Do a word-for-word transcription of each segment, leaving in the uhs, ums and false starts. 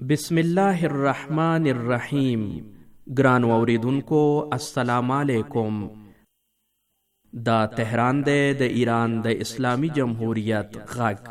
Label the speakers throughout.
Speaker 1: بسم الله الرحمن الرحیم. ګرانو اوریدونکو السلام علیکم. دا تهران دی د ایران د اسلامی جمهوریت غږ.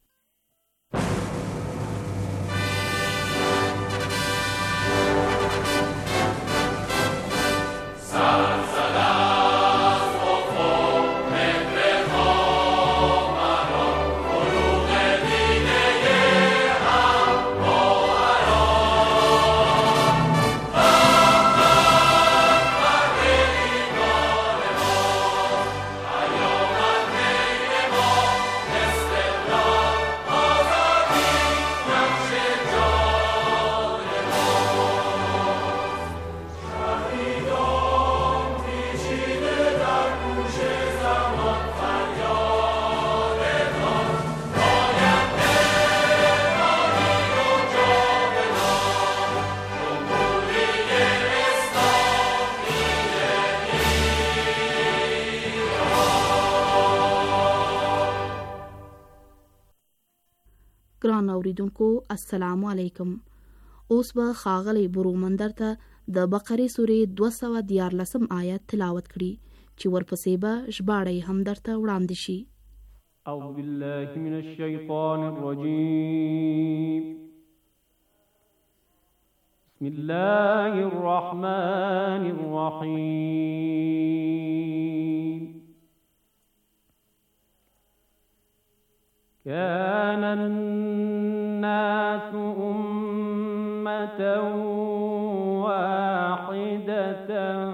Speaker 2: ګران اوریدونکو السلام علیکم. اوس به ښاغلی برومندر ته د بقرې سورې دوه سوه دیارلسم آیت تلاوت کړي چې ورپسې به ژباړه یې هم درته وړاندې شي.
Speaker 3: اعوذ بالله من الشیطان الرجیم. بسم الله الرحمن الرحیم. كان الناس أمة واحدة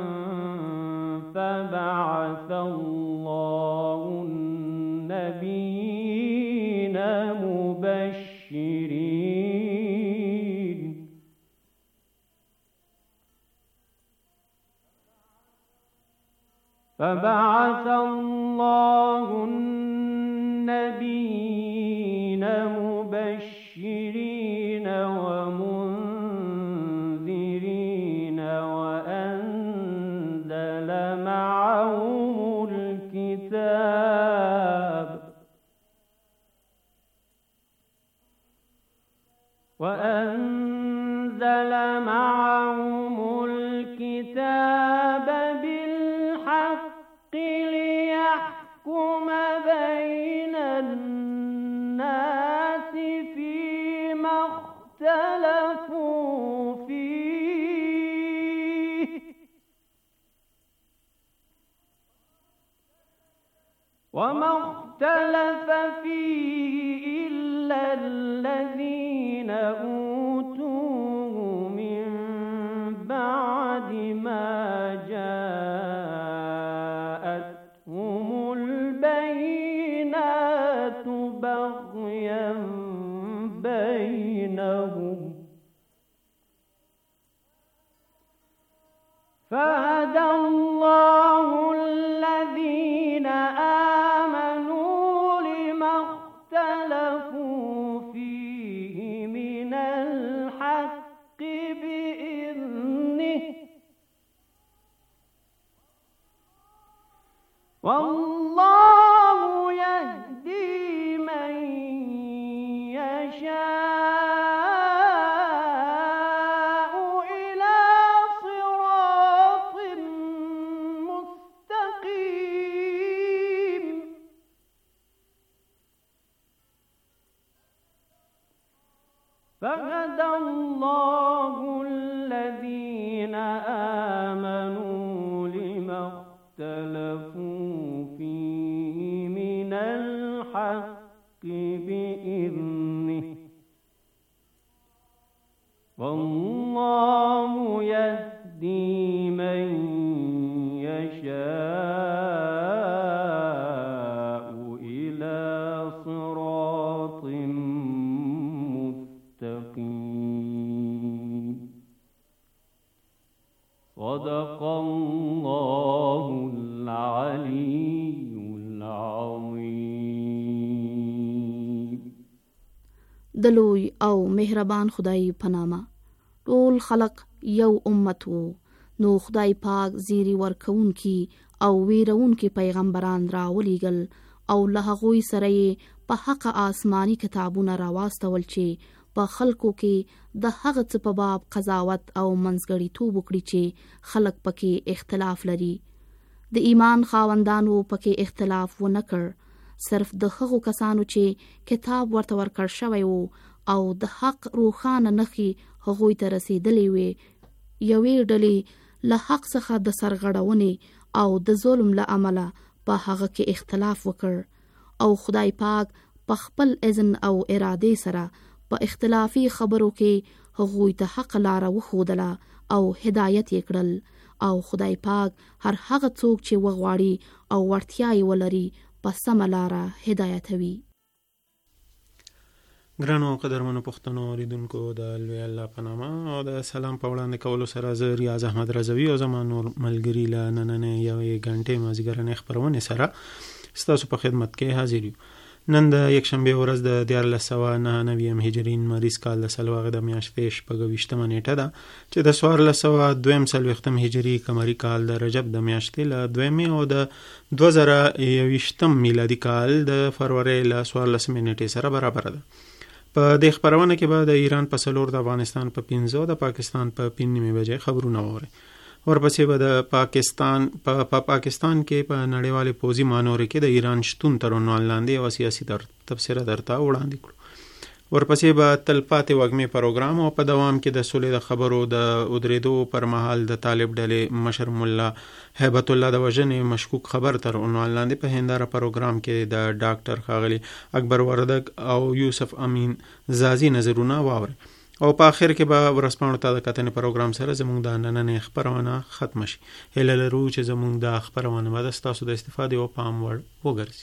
Speaker 3: فبعث الله النبيين مبشرين فبعث الله النبيين مبشرين ومنذرين وأنزل معهم الكتاب وأنزل معهم الكتاب بالحق ليحكم بين الناس فيما اختلفوا فيه وما اختلف فيه إلا الذين أوتوه من بعد ما جاءتهم البينات بغيا بينهم فهدى الله الذين آمنوا لما اختلفوا فيه من الحق بإذنه والله يهدي من يشاء إلى صراط مستقيم. فهدى الله الذين آمنوا لما اختلفوا فيه من الحق بإذنه والله يهدي من يشاء إلى صراط مستقيم. صدق الله العلي العظيم.
Speaker 2: د لوی او مهربان خدای په نامه. ټول خلق یو امت وو، نو خدای پاک زیری ورکوونکی او ویرونکی پیغمبران راولیږل او له هغوی سره یې په حق آسماني کتابونه راواستول چې په خلکو کې د هغه څه په باب قضاوت او منځګړیتوب وکړي چې خلک پکې اختلاف لري. د ایمان خاوندانو پکې اختلاف ونه کړ، صرف د هغو کسانو چې کتاب ورته ورکړ شوی وو او د حق روښانه نښې هغوی ته رسېدلې وې، یوې ډلې له حق څخه د سرغړونې او د ظلم له امله په هغه کې اختلاف وکړ او خدای پاک په خپل اذن او ارادې سره په اختلافي خبرو کې هغوی ته حق لاره وښودله او هدایت یې کړل، او خدای پاک هر هغه څوک چې وغواړي او وړتیا یې ولري په سمه لاره هدایتوي.
Speaker 4: ګرانو قدرمنو پښتنو اوریدونکو، د لوی الله په نامه او د سلام په وړاندې کولو سره زه ریاض احمد رضوي او زما نور ملګري له نننۍ یوې غنټې مازدیګرنۍ خپرونې سره ستاسو په خدمت کې حاضر یو. نن د یکشنبه ورځ د دیارلس سوه نهه نوي هجري مریض کال د سلواغې د میاشتې شپږویشتمه نیټه ده چې د څوارلس سوه دویم څلوېښتم هجري قمري کال د رجب د میاشتې له دویمې او د دوه زره یوویشتم میلادي کال د فروری له څوارلسمې نیټې سره برابره ده. په دې خپرونه کې به د ایران په څلور، د افغانستان په پنځه او د پاکستان په پنځه نیمې بجې خبرونه واورئ. ورپسې به د پاکستان په پا پاکستان کې په نړیوالې پوځي مانورې کې د ایران شتون تر عنوان لاندې یوه سیاسي تبصره درته وړاندې کړو. ورپسې به تلپاتې وږمې پروګرام او په دوام کې د سولې د خبرو د ودرېدو پر مهال د طالب ډلې مشر ملا هیبت الله د وژنې مشکوک خبر تر عنوان لاندې په هنداره پروګرام کې د ډاکټر ښاغلي اکبر وردګ او یوسف امین زازي نظرونه واورئ. او په آخر کې به ورځپاڼو ته د کتنې پروګرام سره زموږ د نننۍ خپرونه ختمه شي. هیله لرو چې زموږ د خپرونه به ستاسو د استفادې او پام وړ وګرځي.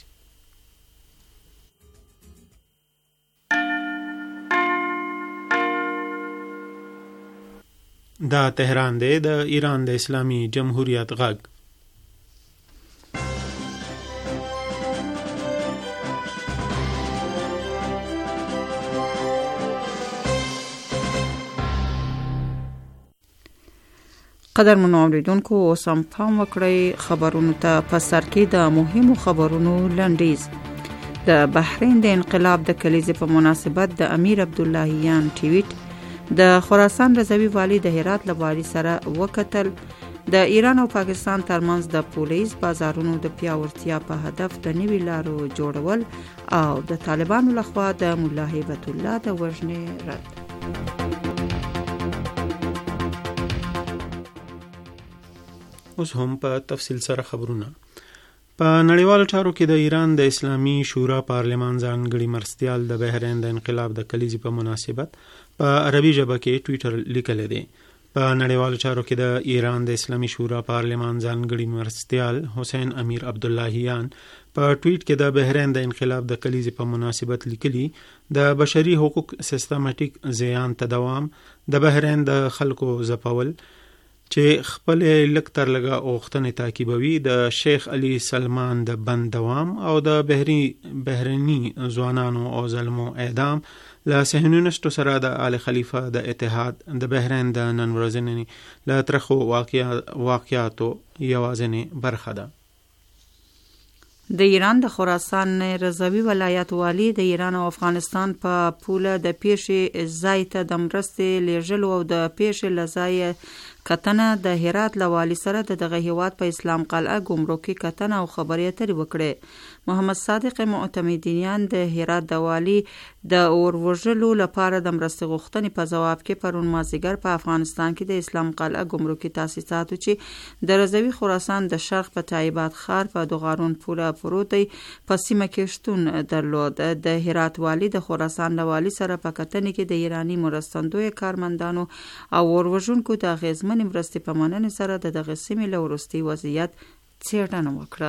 Speaker 4: دا تهران دی، د ایران د اسلامي جمهوریت غږ.
Speaker 5: قدرمنو اوریدونکو، اوس هم پام وکړئ خبرونو ته. په سر کې د مهمو خبرونو لنډیز. د بحرین د انقلاب د کلیزې په مناسبت د امیر عبداللهیان ټویټ. د خراسان رضوي والی د هرات له والي سره وکتل. د ایران او پاکستان ترمنځ د پولیس بازارونو د پیاوړتیا په هدف د نوي لارو جوړول او د طالبانو لخوا د ملا هیبت الله د وژنې رد.
Speaker 4: اوس هم په تفصیل سره خبرونه. په نړیوالو چارو کې د ایران د اسلامي شورا پارلمان ځانګړي مرستیال د بحرین د انقلاب د کلیزې په مناسبت په عربي ژبه کې ټویټر لیکلی دی. په نړیوالو چارو کې د ایران د اسلامي شورا پارلمان ځانګړي مرستیال حسین امیر عبداللهیان په ټویټ کې د بحرین د انقلاب د کلیزې په مناسبت لیکلي د بشري حقوق سیستماتیک زیان ته دوام، د بحرین د خلکو ځپول چې خپل لږ تر لږه غوښتنې تعقیبوي، د شیخ علي سلمان د بند دوام او د بحری بحرینی ځوانانو او ظلمو اعدام له صهیونیستو سره د آل خلیفه د اتحاد د بحرین د نن ورځې له ترخو واقعاتو یوازینۍ برخه ده.
Speaker 5: د ایران د خراسان رضوي ولایت والی د ایران او افغانستان په پوله د پیښې ځای ته د مرستې لیږلو او د پیښې له ځایه کتنه د هرات له والي سره د دغه هیواد په اسلام قلعه ګمرکي کتنه او خبرې اترې وکړې. محمد صادق معتمدینیان د هرات د والي د اور وژلو لپاره د مرستې غوښتنې په ځواب کې پرون مازدیګر په افغانستان کې د اسلام قلعه ګمرکي تاسیساتو چې د رضوي خراسان د شرق په تایبات ښار په دوغارون پوله پروت دی په سیمه کې شتون درلود. د هرات والي د خراسان له والي سره په کتنې کې د ایراني مرستندوی کارمندانو او اور وژونکو د اغیزمن مرستې په مننې سره د دغه سیمې له وروستي وضعیت څېړنه وکړه.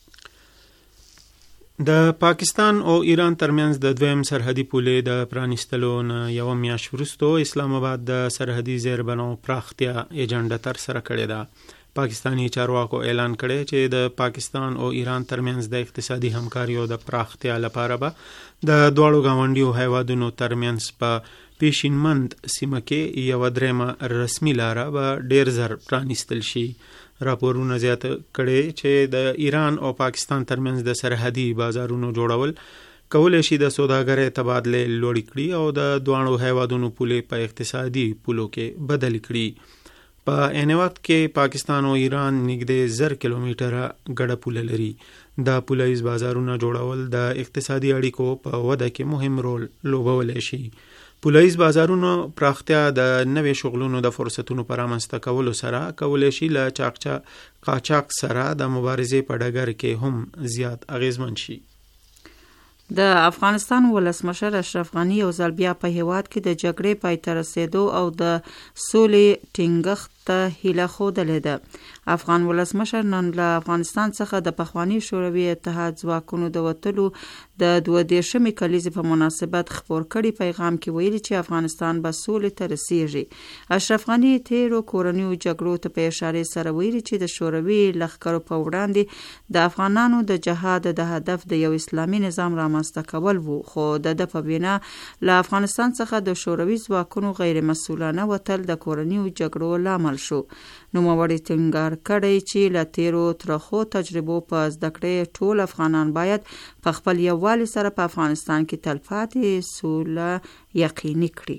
Speaker 4: د پاکستان او ایران ترمنځ د دویم سرحدي پولې د پرانیستلو نه یوه میاشت وروسته اسلام آباد د سرحدي زیربناو پراختیا ایجنډه ترسره کړې ده. پاکستانی چارواکو اعلان کړی چې د پاکستان او ایران ترمنځ د اقتصادي همکاریو د پراختیا لپاره به د دواړو ګاونډیو هیوادونو ترمنځ په پیشینمند سیمه کې یوه درېیمه رسمي لاره به ډېر زر پرانیستل شي. راپورونه زیاته کړي چې د ایران او پاکستان ترمنځ د سرحدي بازارونو جوړول کولی شي د سوداګرۍ تبادله لوړې کړي او د دواړو هیوادونو پولې په اقتصادي پولو کې بدل کړي. په عین وخت کې پاکستان او ایران نږدې زر کیلومتره ګډه پوله لري. دا پولیز بازارونه جوړول د اقتصادي اړیکو په وده کې مهم رول لوبولی شي. پولیز بازارونو پراختیا د نوې شغلونو د فرصتونو پر رامنځته کولو سره کولی شي له چاقچا قاچاق سره د مبارزې په ډګر کې هم زیات اغیزمن شي.
Speaker 5: د افغانستان ولسمشر اشرف غني یو ځل بیا په هیواد کې د جګړې پای ته رسېدو او د سولې ټینګښت ته هیله ښودلې ده. افغان ولسمشر نن له افغانستان څخه د پخواني شوروي اتحاد ځواکونو د وتلو د دوه دېرشمې کلیزې په مناسبت خپور کړي پیغام کې ویلي چې افغانستان به سولې ته رسیږي. اشرف غني تیرو کورنیو جګړو ته په اشارې سره ویلي چې د شوروي لښکرو په وړاندې د افغانانو د جهاد د هدف د یو اسلامي نظام رامنځته کول وو، خو د ده په وینا له افغانستان څخه د شوروي ځواکونو غیر مسؤلانه وتل د کورنیو جګړو لامل شو. نوموړي ټینګار کړی چې له تیرو ترخو تجربو په زده کړې ټول افغانان باید په خپل یووالي سره په افغانستان کې تلپاتې سوله یقیني کړي.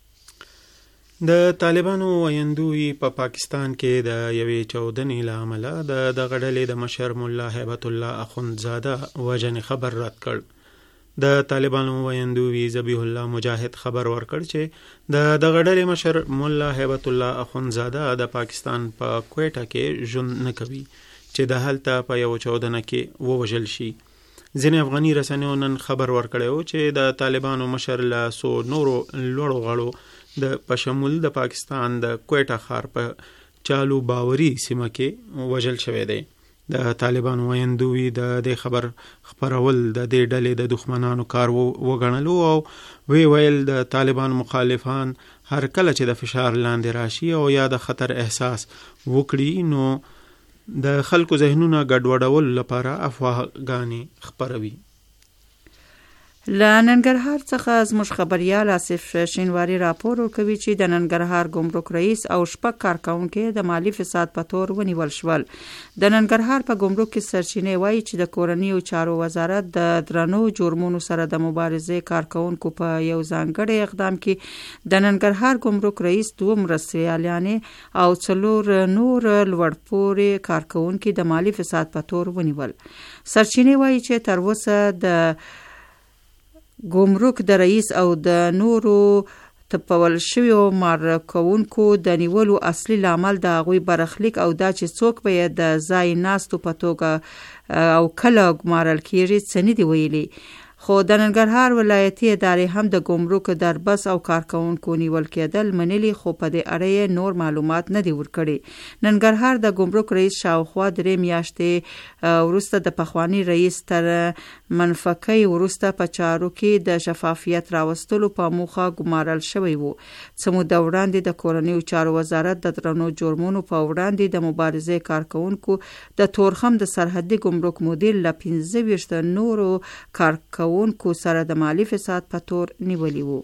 Speaker 4: د طالبانو ویندوی په پا پاکستان کې د یوې چاودنې له امله د دغه ډلې د مشر ملا هیبت الله اخندزاده وژنې خبر رد کړ. د طالبانو ویندوی ذبیح الله مجاهد خبر ورکړ چې د دغه ډلې مشر ملا هیبت الله اخندزاده د پاکستان په کویټه کې ژوند نه کوي چې د هلته په یو چاودنه کې ووژل شي. ځینې افغاني رسنیو نن خبر ورکړی چې د طالبانو مشر له څو نورو لوړو غړو د په شمول د پاکستان د کویټه ښار په چالو باوري سیمه کې وژل شوی دی. د طالبانو ویندوی د دې خبر خبرول د دې ډلې د دښمنانو کار وګڼلو او وی ویل د طالبانو مخالفان هر کله چې د فشار لاندې راشي او یا د خطر احساس وکړي نو د خلکو ذهنونه ګډوډولو لپاره افواهګانې خپروي.
Speaker 5: له ننګرهار څخه زموږ خبریال آصف شینواري راپور ورکوي چې د ننګرهار ګمرک رئیس او شپږ کارکونکي د مالی فساد په تور ونیول شول. د ننګرهار په ګمرک کې سرچینې وایي چې د کورنیو چارو وزارت د درنو جرمونو سره د مبارزې کارکونکو په یو ځانګړي اقدام کې د ننګرهار ګمرک رئیس دوه مرستیالانې او څلور نور لوړپوړي کارکونکي د مالی فساد په تور ونیول. سرچینې وایي چې تر اوسه د ګمرک د رئیس او د نورو تپول شویو مارکوونکو د نیولو اصلي لامل د هغوی برخلیک او دا چې څوک به یې د ځای ناستو په توګه او کله ګمارل کیږي څه نه دي ویلي. خو د ننګرهار ولایتي ادارې هم د ګمرک دربس او کارکونکو نیول کېدل منلي، خو په دې اړه نور معلومات نه دي ورکړي. ننګرهار د ګمرک رئیس شاوخوا درې میاشتې وروسته د پخواني رئیس تر منفکۍ وروسته په چارو کې د شفافیت راوستلو په موخه ګمارل شوی وو. څه موده وړاندې د کورنیو چارو وزارت د درنو جرمونو په وړاندې د مبارزې کارکونکو د تورخم د سرحدي ګمرک مدیر له پنځه ویشت نورو کارکونکو ونکو سره د مالی فساد په تور نیولی وو.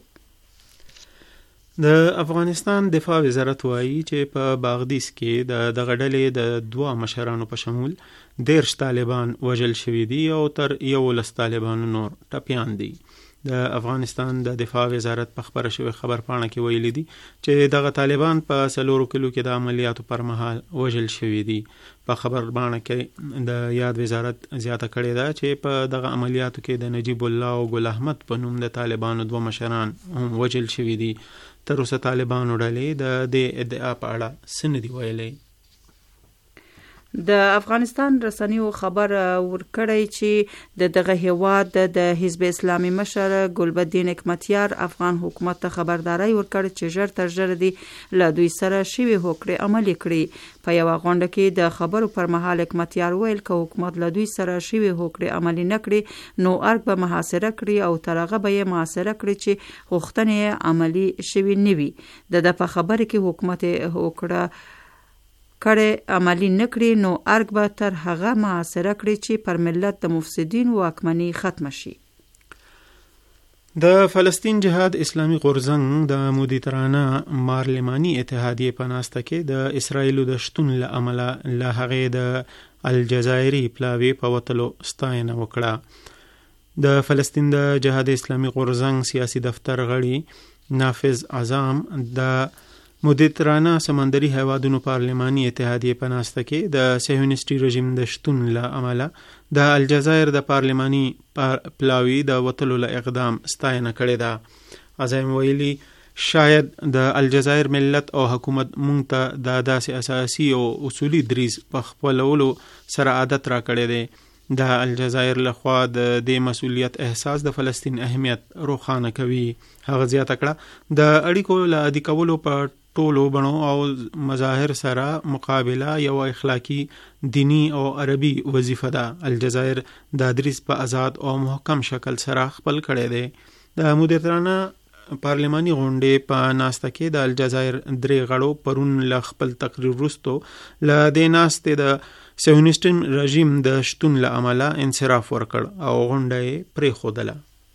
Speaker 4: د افغانستان دفاع وزارت وایي چې په باغدیس کې د دغه ډلې د دوه مشرانو په شمول دیرش طالبان وژل شوي دي او تر یولس طالبانو نور ټپیان دي. د افغانستان د دفاع وزارت په خبره شوې خبر پاڼه کې ویلي دي چې دغه طالبان په څلورو کلو کې د عملیاتو پر مهال وژل شوي دي. په خبر پاڼه کې د یاد وزارت زیاته کړې ده چې په دغه عملیاتو کې د نجیب الله او ګل احمد په نوم د طالبانو دوه مشران هم وژل شوي دي. تر اوسه طالبانو ډلې د دې ادعا په اړه څه نه دي ویلي.
Speaker 5: د افغانستان رسنیو خبر ورکړی چې د دغه هیواد د حزب اسلامي مشر ګلبدین حکمتیار افغان حکومت ته خبرداري ورکړي چې ژر تر ژره دي له دوی سره شوي هوکړې عملي کړي. په یوه غونډه کې د خبرو پر مهال حکمتیار ویل که حکومت له دوی سره شوي هوکړې عملي نه کړي نو ارګ به محاصره کړي او تر هغه به یې محاصره کړي چې غوښتنې عملي شوي نه وي. د ده په خبره کې حکومت هوکړه کړي عملی نکړي نو ارګ به تر هغه محاصره کړي چې پر ملت د مفسدین واکمني ختم شي.
Speaker 4: د فلسطین جهاد اسلامی غورځنګ د مدیترانه مارلمانی اتحادیې په ناسته کې د اسرائیلو د شتون له امله له هغې د الجزایري پلاوي په وتلو ستاینه وکړه. د فلسطین د جهاد اسلامي غورځنګ سیاسي دفتر غړي نافذ اعظم د مدیترانه سمندري هیوادونو پارلماني اتحادیې په ناسته کې د صهیونیستي رژیم د شتون له امله د الجزایر د پارلماني پلاوي د وتلو له اقدام ستاینه کړې ده. اعظم ویلي شاید د الجزایر ملت او حکومت مونږ ته د داسې اساسي او اصولي دریز په خپلولو سره عادت را کړی دی. د الجزایر لخوا د دې مسؤلیت احساس د فلسطین اهمیت روښانه کوي. هغه زیاته کړه د اړیکو له عادي کولو په ټولو بڼو او مظاهر سره مقابله یو اخلاقی، دینی او عربي وظیفه ده. الجزایر د دریز په آزاد او محکم شکل سره خپل کړی دی. د مدیترانه پارلماني غونډې په ناسته کې د الجزایر درې غړو پرون له خپل تقریر وروستو له دې ناستې د صهیونیستي رژیم د شتون له امله انصراف ورکړ او غونډه یې پرېښودله.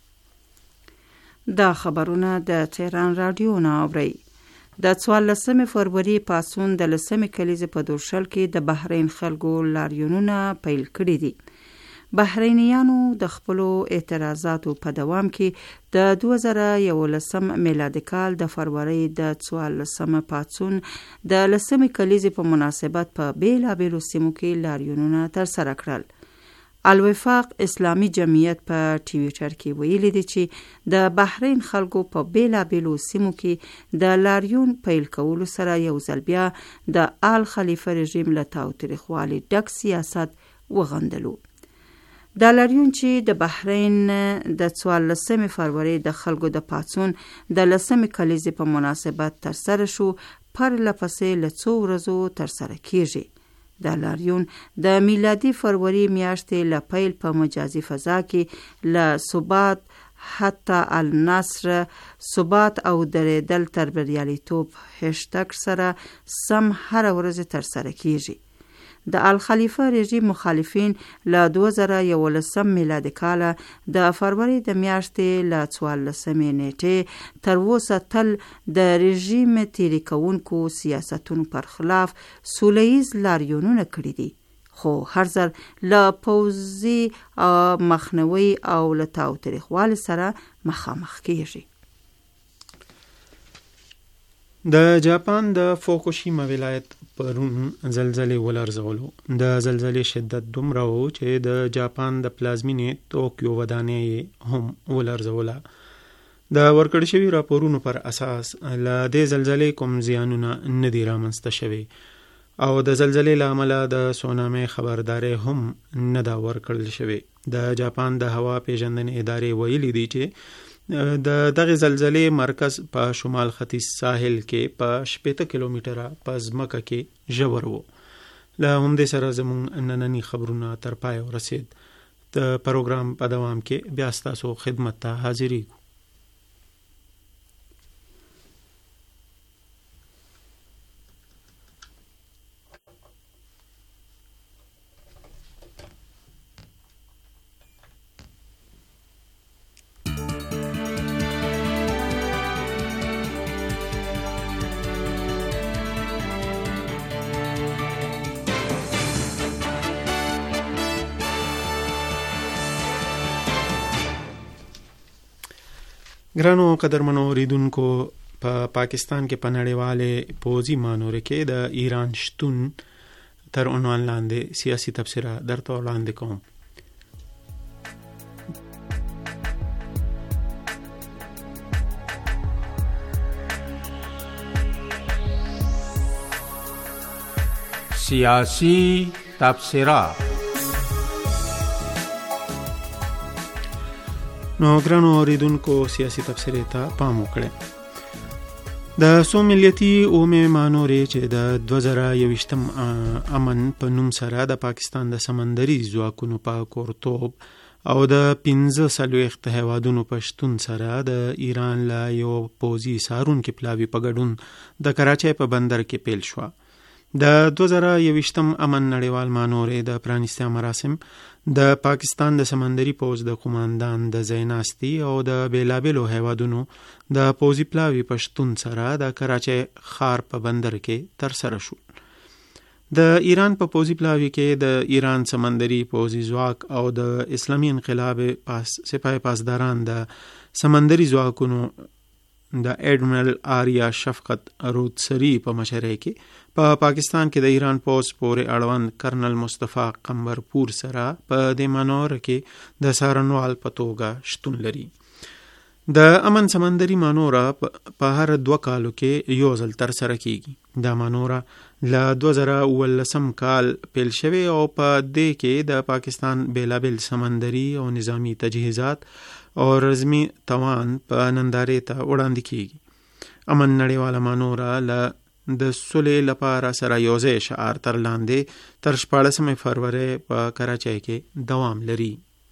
Speaker 5: دا خبرونه د تهران رادیو نه اورئ. د څوارلسمې فروری پاڅون د لسمې کلیزې په دورشل کې د بحرین خلکو لاریونونه پیل کړي دي. بحرینیانو د خپلو اعتراضاتو په دوام کې د دوه زره یولسم میلادي کال د فروری د څوارلسمه پاڅون د لسمې کلیزې په مناسبت په بیلابیلو سیمو کې لاریونونه ترسره کړل. الوفاق اسلامي جمعیت په ټویټر کې ویلي دي چې د بحرین خلکو په بیلابیلو سیمو کې د لاریون پیل کولو سره یو ځل بیا د آل خلیفه رژیم له تاوتریخوالي ډک سیاست وغندلو. دا لاریون چې د بحرین د څوارلسمې فروری د خلکو د پاڅون د لسمې کلیزې په مناسبت ترسره شو، پرله پسې له څو ورځو ترسره کیږي. دا لاریون د میلادي فروری میاشتې له پیل په مجازي فضا کې له ثبات حتی النصر ثبات او درېدل تر بریالیتوب هشتګ سره سم هر ورځ ترسره کیږي. د الخلیفه رژیم مخالفین له دوه زره یولسم میلادي کاله د فروری د میاشتې له څوارلسمې نیټې تر اوسه تل د رژیم تیری کوونکو سیاستونو پر خلاف سوله ییز لاریونونه کړي دي، خو هر ځل له پوځي مخنیوي او له تاوتریخوالي سره مخامخ کیږي.
Speaker 4: د جاپان د فوکوشیما ولایت پرون زلزلې ولرزولو. د زلزلې شدت دومره و چې د جاپان د پلازمینې توکیو ودانۍ هم ولرزوله. د ورکړل شوي راپورونو پر اساس له دې زلزلې کوم زیانونه نه دي رامنځته شوي او د زلزلې له امله د سونامي خبرداری هم نه دا ورکړل شوي. د جاپان د هوا پیژندنې ادارې ویلي دي چې د دغه زلزلې مرکز په شمال ختیځ ساحل کې په شپېته کیلومتره په ځمکه کې ژور و. له همدې سره زموږ ننني خبرونه تر پای ورسید. د پروګرام په دوام کې بیا ستاسو خدمت ته حاضرېږو. ګرانو قدرمنو اوریدونکو، په پا پاکستان کې په نړیوالې پوځي مانورې کې د ایران شتون تر عنوان لاندې سیاسي تبصره درته وړاندې کوم.
Speaker 6: سیاسی تبصره.
Speaker 4: نو ګرانو اوریدونکو، سیاسي تبصرې ته پام وکړئ. د څو ملیتي اومې مانورې چې د دوه زره یویشتم امن په نوم سره د پاکستان د سمندري ځواکونو په کورتوب او د پنځه څلوېښت هیوادونو په شتون سره د ایران له یو پوځي څارونکي پلاوي په ګډون د کراچۍ په بندر کې پیل شوه. د دوه زره یویشتم امن نړیوال مانورې د پرانیستیا مراسم د پاکستان د سمندري پوځ د قوماندان د ځایناستي او د بیلابیلو هیوادونو د پوځي پلاوي په شتون سره د کراچۍ ښار په بندر کې ترسره شو. د ایران په پوځي پلاوي کې د ایران سمندري پوځي ځواک او د اسلامي انقلاب پاس سپاه پاسداران د سمندري ځواکونو د اډمرل آریا شفقت رودسری په مشرۍ کې په پا پاکستان کې د ایران پوځ پورې اړوند کرنل مصطفی قمبرپور سره په دې مانور کې د سارنوال په توګه شتون لري. د امن سمندري مانوره په هر دوه کالو کې یو ځل تر سره کیږي. دا مانوره له دوه زره اوولسم کال پیل شوی او په دې کې د پاکستان بیلابل سمندري او نظامی تجهیزات او رزمي توان په نندارې ته وړاندې کیږي. امن نړیواله مانوره له د سولې لپاره سره یوځای شعار تر لاندې تر شپاړسمې فروری په کراچۍ کې دوام لري.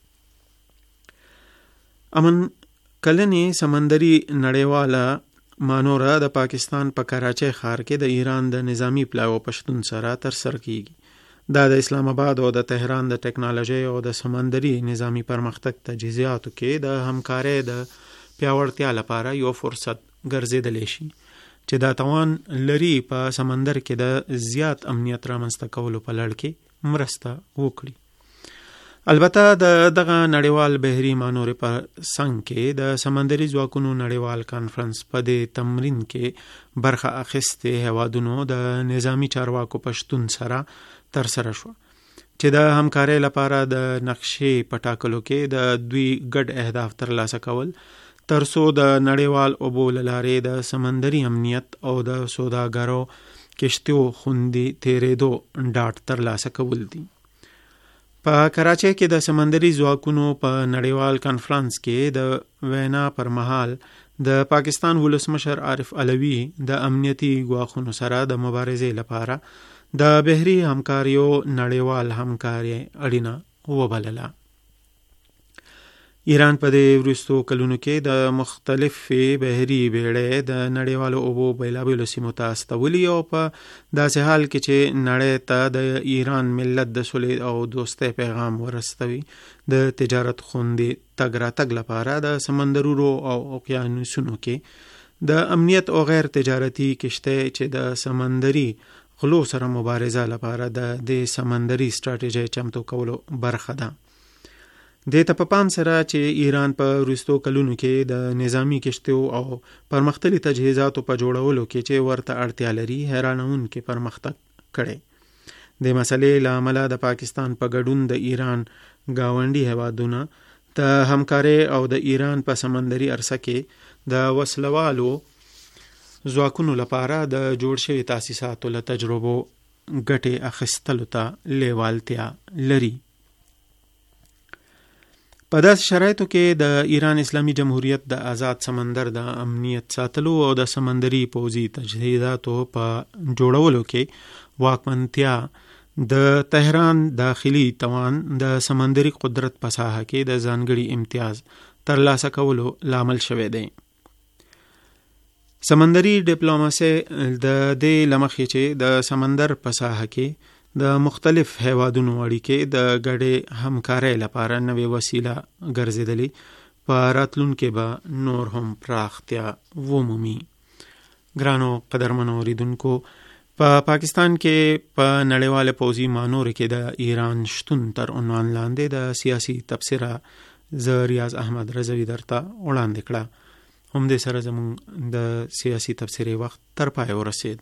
Speaker 4: امن کلنې سمندري نړیواله مانوره د پاکستان په کراچۍ ښار کې د ایران د نظامی پلاوو پشتون سره تر سره کیږي. دا د اسلام آباد او د تهران د ټکنالوژي او د سمندري نظامی پرمختګ تجهیزاتو کې د همکارۍ د پیاوړتیا لپاره یو فرصت ګرځیدلی شي چې دا توان لري په سمندر کې د زیات امنیت رامنځته کولو په لړ کې مرسته وکړي. البته د دغه نړیوال بحري مانورې په څنګ کې د سمندري ځواکونو نړیوال کانفرنس په دې تمرین کې برخه اخیستې هیوادونو د نظامی چارواکو پشتون سره تر سره شو چې د همکارۍ لپاره د نقشې په ټاکلو کې د دوی ګډ اهداف ترلاسه کول ترڅو د نړیوال اوبو له لارې د سمندري امنیت او د سوداګرو کشتیو خوندي تیرېدو ډاډ ترلاسه کول دي. په کراچۍ کې د سمندري ځواکونو په نړیوال کانفرنس کې د وینا پر مهال د پاکستان ولسمشر عارف علوي د امنیتي ګواښونو سره د مبارزې لپاره د بحري همکاریو نړیوال همکاري اړینه وبلله. ایران په دې وروستو کلونو کې د مختلفې بحري بیړۍ د نړیوالو اوبو بیلابیلو سیمو ته استولي او په داسې حال کې چې نړۍ ته د ایران ملت د سولې او دوستۍ پیغام ورسوي د تجارت خوندي تګ راتګ لپاره د سمندرونو او اوقیانوسونو کې د امنیت او غیر تجارتي کشتۍ چې د سمندري غلو سره مبارزه لپاره د دې سمندري سټراټیژي چمتو کولو برخه ده. د ته په پام سره چې ایران په وروستو کلونو کې د نظامی کشتیو او پرمختللي تجهیزاتو په جوړولو کې چې ورته اړتیا لري حیرانونکي پرمختګ کړی. د مسلې له امله د پاکستان په ګډون د ایران گاونډي هیوادونه د همکارۍ او د ایران په سمندري عرصه کې د وسلوالو ځواکونو لپاره د جوړ شوي تاسیساتو له تجربو ګټې اخیستلو ته لیوالتیا لري. په داسې شرایطو کې د ایران اسلامي جمهوریت د آزاد سمندر د امنیت ساتلو او د سمندري پوځي تجهیزاتو په جوړولو کې واکمنتیا د تهران داخلي توان د سمندري قدرت په ساحه کې د ځانګړي امتیاز ترلاسه کولو لامل شوی دی. سمندري ډیپلوماسي د دې لمخې چې د سمندر په ساحه کې د مختلف هیوادونو اړیکې د ګډې همکارۍ لپاره نوې وسیله ګرځېدلې په راتلونکي به نور هم پراختیا ومومي. ګرانو قدرمنو اوریدونکو، په پا پاکستان کې په پا نړیواله پوځي مانورې کې د ایران شتون تر عنوان لاندې د سیاسي تبصره ز ریاض احمد رضوي درته وړاندې کړه. هم دې سره زموږ د سیاسي تبصرې وخت تر پای ورسید.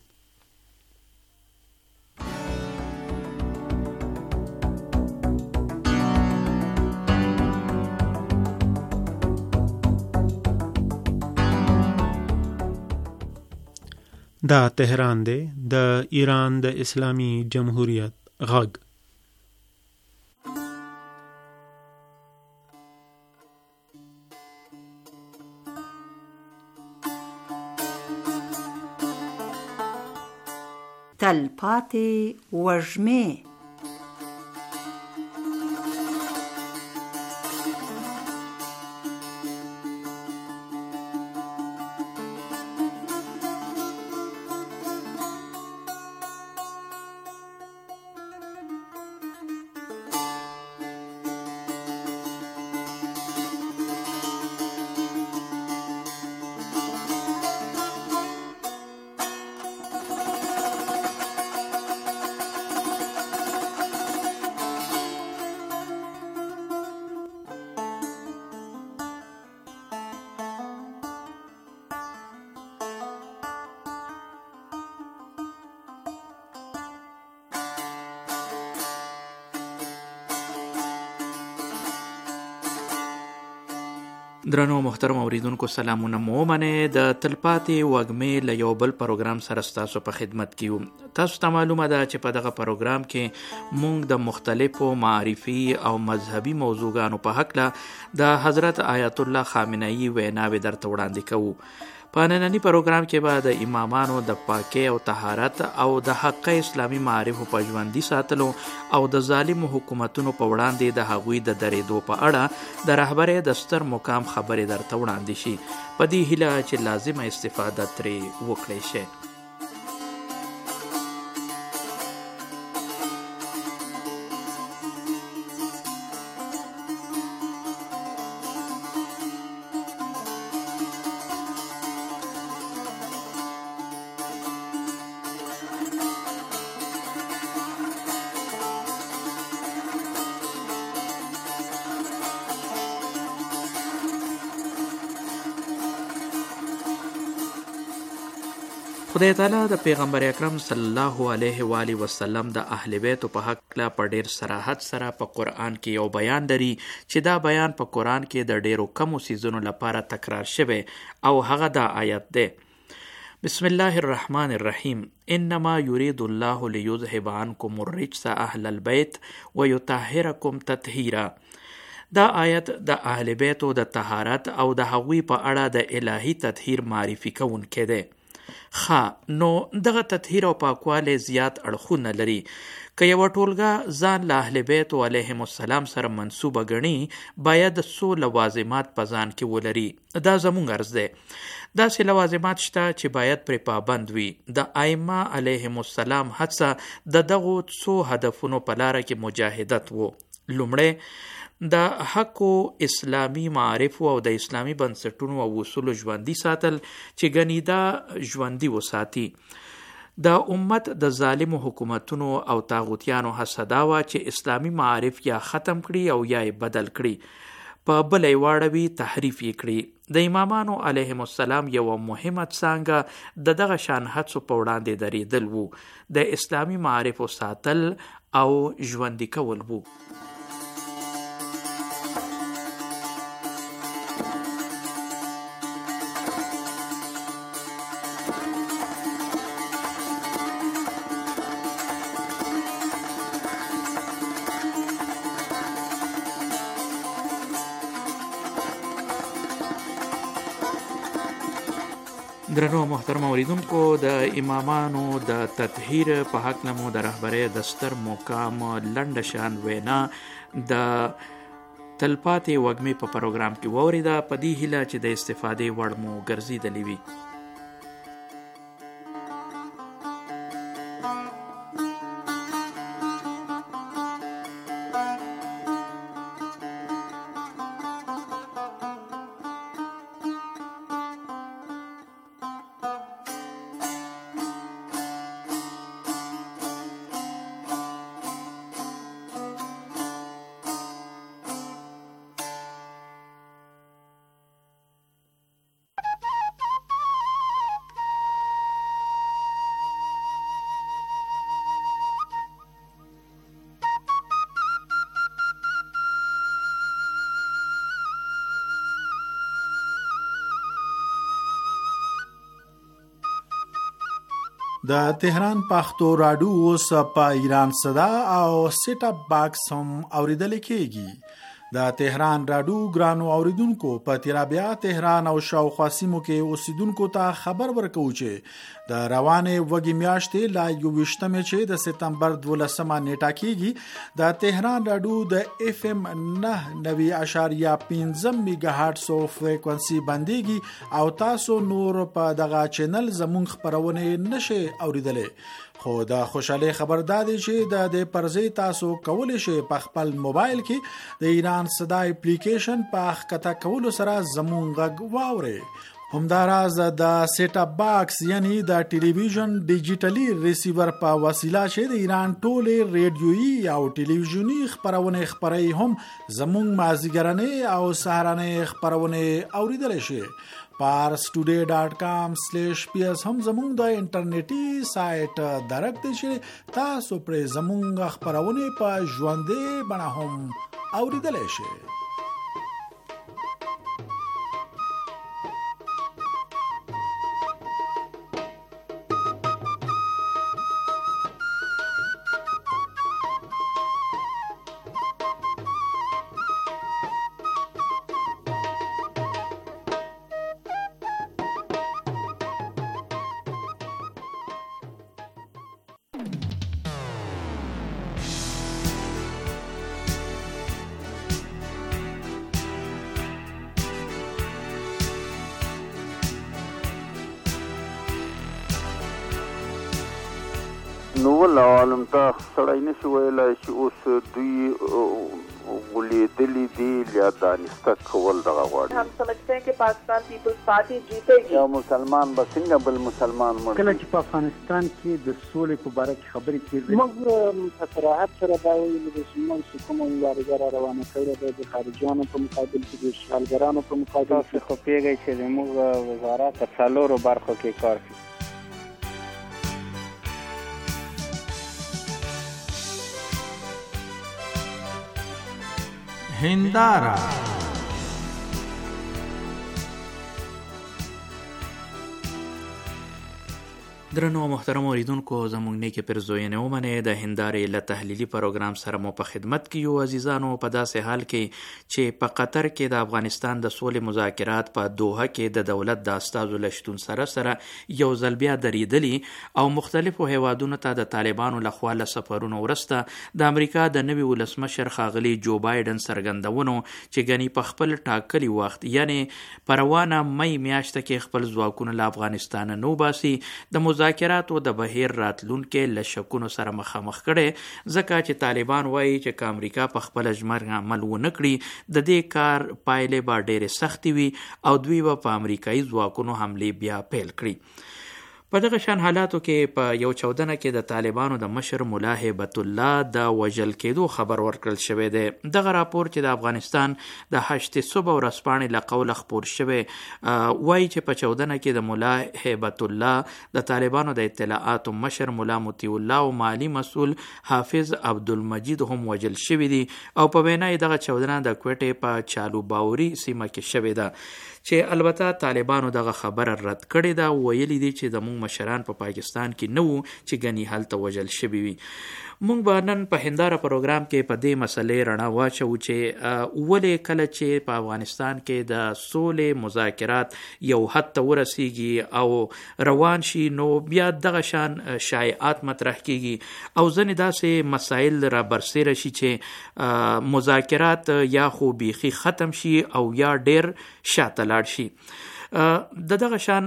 Speaker 4: دا تهران دی، د ایران د اسلامي جمهوریت غږ.
Speaker 5: تلپاتې وږمې
Speaker 1: درنو محترم اوریدونکو سلامونه مو منه د تلپاتې وګمې له یو بل پروګرام سره ستاسو په خدمت کې یو. تاسو ته معلومه ده چې په دغه پروګرام کې مونږ د مختلفو معرفي او مذهبي موضوعاتو په حق له د حضرت آیت الله خامنه‌ای ویناوې درته وړاندې کوو. په نننی پروګرام کې به د امامانو د پاکۍ او طهارت او د حق اسلامي معارفو په ژوندي ساتلو او د ظالمو حکومتونو په وړاندې د هغوی د درېدو په اړه د رهبرۍ د ستر مقام خبرې درته وړاندې شي، په دې هیله چې لازمه استفاده ترې وکړئ شي. خدای تعالی د پیغمبر اکرم صلی الله علیه و آله وسلم د اهل بیت په حق لا په ډیر صراحت سره په قرآن کې یو بیان لري چې دا بیان په قرآن کې د ډیرو کمو سیزونو لپاره تکرار شوی او هغه دا آیت دی: بسم الله الرحمن الرحیم انما یرید الله لیذهب عنکم الرجس اهل البیت ویطهرکم تطهیرا. دا آیت د اهل بیتو د طهارت او د هغوی په اړه د الهی تطهیر معرفي کوونکی دی. خا نو دغه تطهیر او پاکوالی زیات اړخونه لري. که یوه ټولګه ځان له اهل بیت علیهم السلام سره منسوبه ګڼي، باید څو لوازمات په ځان کې ولري. دا زموږ عرض دی. داسې لوازمات شته چې باید پرې پابند وي. د ائمه علیهم السلام هڅه د دغو څو هدفونو په لاره کې مجاهدت وو. لومړی د حقو اسلامی معارفو او د اسلامی بنسټونو او اصولو ژوندي ساتل چې ګنې دا ژوندي وساتي. د امت د ظالمو حکومتونو او طاغوتیانو هڅه دا وه چې اسلامی معارف یا ختم کړي او یا یې بدل کړي، په بله یې واړوي، تحریف یې کړي. د امامانو علیهم السلام یوه مهمه څانګه د دغه شان هڅو په وړاندې درېدل وو، د اسلامی معارفو ساتل او ژوندي کول وو. درنو محترم اوریدونکو، د امامانو د تطهیر په حق نمو د رهبرۍ د ستر مقام لنډه شان وینا د تلپاتې وګمې په پروګرام کې واوریده، په دې هیله چې د استفادې وړ مو ګرځېدلې وي.
Speaker 6: د تهران پښتو راډیو اوس په ایران صدا او سیټ اپ باکس هم اوریدل کیږي. د تهران راډیو ګرانو اوریدونکو، په تیرابیا تهران او شاوخوا سیمو کې اوسیدونکو ته خبر ورکو چې د روانې وږي میاشتې لا یوویشتمې چې د سپتمبر دولسمه نیټه کېږي، د تهران راډیو د اف ام نه نوي اشاریه پنځم میگا هرټز فریکونسي بنديږي او تاسو نور په دغه چینل زمونږ خبرونه نشئ اوریدلی. خو دا خوشاله خبر دادی چې د دې پرځې تاسو کولی شئ په خپل موبایل کې د ایران صدا اپلیکیشن په ښکته کولو سره زمونږ غږ واورئ. همداراز د سیټ اپ باکس یعنی د ټلویزیون ډیجیټلی ریسیور په وسیله چې د ایران ټولې ریډیویي او ټلویزیونی خبرونه خبري هم زمونږ مازیګرنې او سهارنې خبرونه اوریدل شي. پارس ټوډے ډاٹ کام سلیش پی اس هم زمونږ د انټرنیټي سایت درک دی چې تاسو پر زمونږ خبرونه په ژوندې بڼه هم اوریدل شي.
Speaker 7: نو ول عالم ته سړی نشي ویلی چې اوس دوی ولیدلی دی یا دانسته کول دغه غواړي.
Speaker 8: हम समझते हैं कि पाकिस्तान पीपल्स पार्टी जीतेगी.
Speaker 7: یا مسلمان به څنګه بل مسلمان مړ
Speaker 9: کله چې په افغانستان کې د سولې په باره کې خبرې کېږي
Speaker 10: موږ په صراحت سره دا ویلي د سیمون چې کومه مبارزه را روانه کړې ده د خارجیانو په مقابل کې د اشغالګرانو په مقابل
Speaker 11: کې خو پیږي چې زموږ وزارت په څلورو برخو کې کار کوي.
Speaker 6: هنداره
Speaker 1: درنو محترم اوریدونکو زموږ نیکې پرزوینې ومنئ د هندارې له تحلیلي پروګرام سره مو په خدمت کې یو عزیزانو. په داسې حال کې چې په قطر کې د افغانستان د سولې مذاکرات په دوحه کې د دولت د استازو له شتون سره سره یو ځل بیا درېدلي او مختلفو هیوادونو ته د طالبانو لخوا له سفرونو وروسته د امریکا د نوي ولسمشر ښاغلي جو بایډن څرګندونو چې ګنې په خپل ټاکلي وخت یعنی په روانه مۍ میاشته کې خپل ځواکونه له افغانستانه نو باسي د مذاکراتو د بهیر راتلونکي له شکونو سره مخامخ کړي، ځکه چې طالبان وایي چې که امریکا په خپل ژمنه عمل ونه کړي د دې کار پایلې به ډېرې سختې وي او دوی به په امریکایي ځواکونو حملې بیا پیل کړي. په دغه شان حالاتو کې په یو چودنه کې د طالبانو د مشر ملا هیبت الله د وژل کېدو خبر ورکړل شوی دی. دغه راپور چې د افغانستان د هشت صبح ورځپاڼې له قوله خپور شوی وایي چې په چودنه کې د ملا هیبت الله د طالبانو د اطلاعاتو مشر ملا مطیع الله او مالی مسؤل حافظ عبدالمجید هم وژل شوي دي او په وینا یې دغه چودنه د کوټې په چالو باوري سیمه کې شوې ده چې البته طالبانو دغه خبره رد کړې ده. ویلي دي چې زموږ مشران په پا پاکستان کې نه وو چې ګنې هلته وژل شوي وي. مونږ به نن په هنداره پروګرام کې په دې مسلې رڼا واچو چې ولې کله چې په افغانستان کې د سولې مذاکرات یو حد ته ورسیږي او روان شي نو بیا دغه شان شایعات مطرح کیږي او ځینې داسې مسایل را برسېره شي چې مذاکرات یا خو بیخي ختم شي او یا ډېر شاته لاړ شي. د دغه شان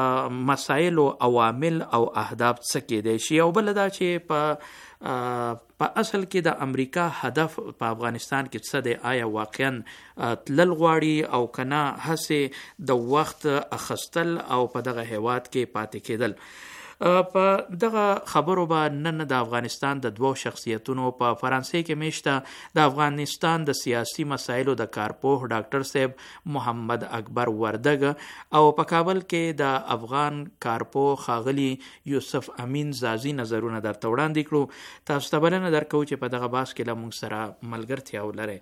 Speaker 1: مسایل او عوامل او اهداف څه کېدای شي او بل دا چې په په اصل کې د امریکا هدف په افغانستان کې څه دی، آیا واقعا تلل غواړي او کنه هسې د وخت اخستل او په دغه هیواد کې پاتې کېدل. په دغه خبرو به نن د افغانستان د دوو شخصیتونو په فرانسې کې میشته د افغانستان د سیاسي مسایلو د کارپوه ډاکټر صاحب محمد اکبر وردګ او په کابل کې د افغان کارپوه ښاغلي یوسف امین زازي نظرونه درته وړاندې کړو. تاسو ته بلنه درکوو چې په دغه بحث کې له موږ سره ملګرتیا ولرئ.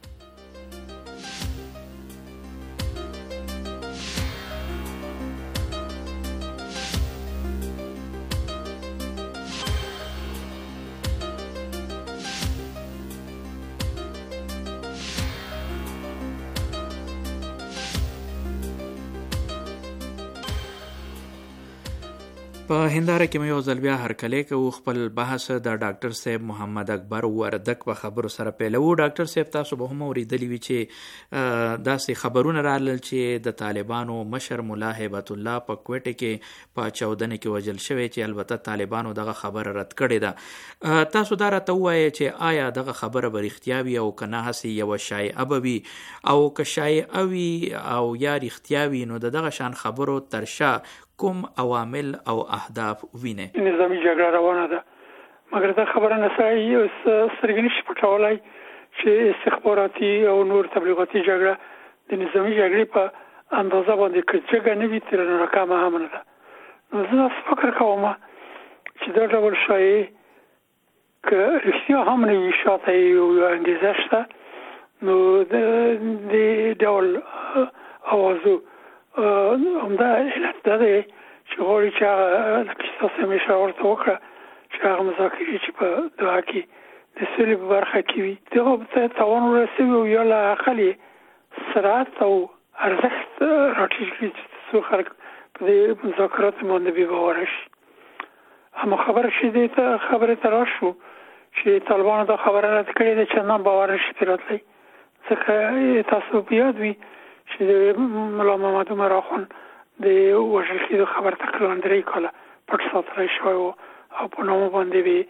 Speaker 1: په هنداره کې مې یو ځل بیا هرکلی کوو خپل بحث د ډاکټر صاحب محمد اکبر وردګ په خبرو سره پیلوو. ډاکټر صاحب تاسو به هم اورېدلي وي چې داسې خبرونه رالل چې د طالبانو مشر ملا هیبت الله په کوټې کې په چودنې کې وژل شوی چې البته طالبانو دغه خبره رد کړې ده. تاسو دا راته ووایئ چې آیا دغه خبره به رښتیا وي او که نه هسې یوه شایعه به وي او که شایعه وي او یا رښتیا وي نو د دغه شان خبرو تر شا کوم عوامل او اهداف ویني؟
Speaker 12: نظامی جګړه روانه ده مګر دا خبره نه سړی سترګې نشي پټولی چې استخباراتي او نور تبلیغاتي جګړه د نظامی جګړې په اندازه باندې که جګه نه وي تر ناکامه هم نه ده. نو زه فکر کوم چې دا ډول شایعې که رښتیا هم نه وي شاته یې یوه انګېزه شته نو د دې ډول اوازو همدا علت دا دی چې غواړي چې هغه لکه ستاسو همیشه ورته وکړه چې هغه مذاکرې چې په دوحه کې د سولې په برخه کې وي دغه ته تاوان ورسوي او یا له اقل یې سرعت او ارزښت راټیټ کړي چې څو خلک په دې مذاکراتو باندې بې باوره شي. اما خبره چې دې ته خبرې ته راشو چې طالبانو دا خبره رد کړې ده چې نه باور نشي پرې راتلی ځکه تاسو په یاد وي چې د ملا محمد عمر اخوان د وژل کېدو خبر تقریبا درې کاله پټ ساتلی شوی و او په نامه باندې به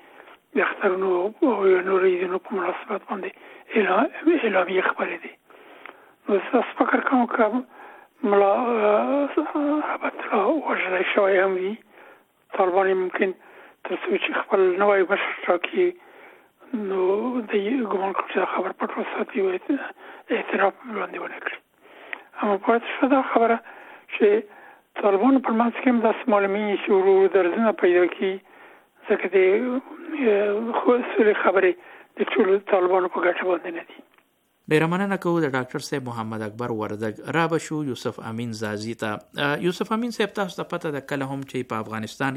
Speaker 12: د اخترونو او نورو عیدونو په مناسبت باندې اعلامیې خپرې دي. نو زه فکر کوم که ملا هبت الله وژلی شوی هم وي، طالبان ممکن تر څو چې خپل نوی مشر ټاکي نو د ګمان کوم چې دا خبر پټ وساتي او اعتراف وړاندې ونه کړي. اما پاتې شوه دا خبره چې طالبانو پر منځ کې هم داسې معلومېږي چې ورو ورو درزونه پیدا کړي، ځکه د سولې خبرې د ټولو طالبانو په ګټه باندې نه دي.
Speaker 1: ډیره مننه کوو د ډاکټر صاحب محمد اکبر وردګ. را به شو یوسف امین زازي ته. یوسف امین صاحب، تاسو ته پته ده کله هم چې په افغانستان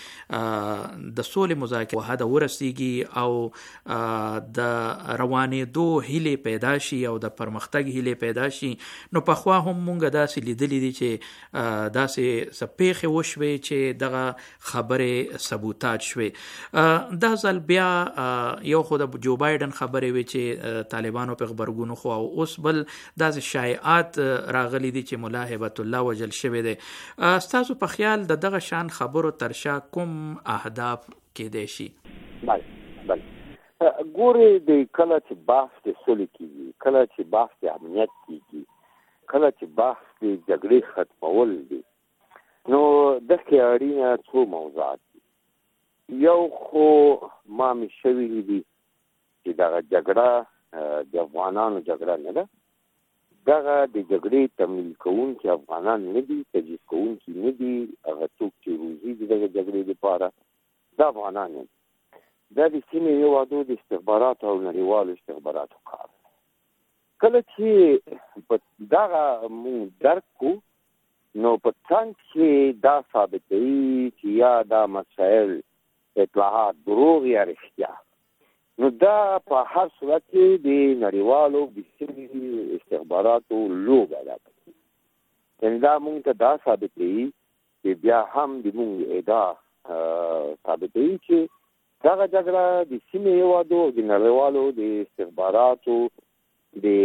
Speaker 1: کې د سولې مذاکرې وحده ورسیږي او د روانېدو هیلې پیدا شي او د پرمختګ هیلې پیدا شي، نو پخوا هم مونږ داسې لیدلي دي چې داسې څه پیښې وشوې چې دغه خبرې سبوتاج شوې. دا ځل بیا یو خو د جو بایډن خبرې وې چې طالبانو په خبرګون خو اوس بل داسې شایعات راغلي دي چې ملا هبت الله وجل شوی دی. ستاسو په خیال د دغه شان خبرو ترشا کوم اهداف کېدای شي؟
Speaker 13: بله بله ګورې، د کله چې بحث د سولې کېږي، کله چې بحث د امنیت کېږي، کله چې بحث د جګړې ختمول دي، نو دغه اړینه څو موضوعات دي. یو خو ما مې شوي دي چې دغه جګړه د افغانانو جګړه نه ده، دغه د جګړې تمویل کوونکي افغانان نه دي، تجهیز کوونکي نه دي، هغه څوک چې روزي دي دغه جګړې لپاره دا افغانان نه دي. دا د سیمې هېوادو د استخباراتو او نړیوالو استخباراتو کار دی. کله چې په دغه موږ درک کړو نو په څنګ کې دا ثابتوي چې یا دا مسایل اطلاعات دروغ یا رښتیا، نو دا په هر صورت کې د نړیوالو د سیمې استخباراتو لوبه ده. یعنې دا موږ ته دا ثابتوي چې بیا هم د موږ ادعا ثابتوي چې دغه جګړه د سیمې هېوادو او د نړیوالو د استخباراتو د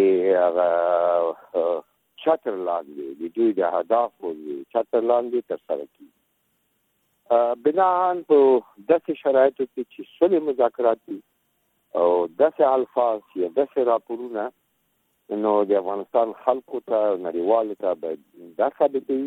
Speaker 13: هغه چتر لاندې، د دوی د اهدافو د چتر لاندې ترسره کېږي. بناهن په داسې شرایطو کې چې سولې مذاکرات دي او داسې الفاظ یا داسې راپورونه، نو د افغانستان خلکو ته نړیوالو ته باید دا ثابتوي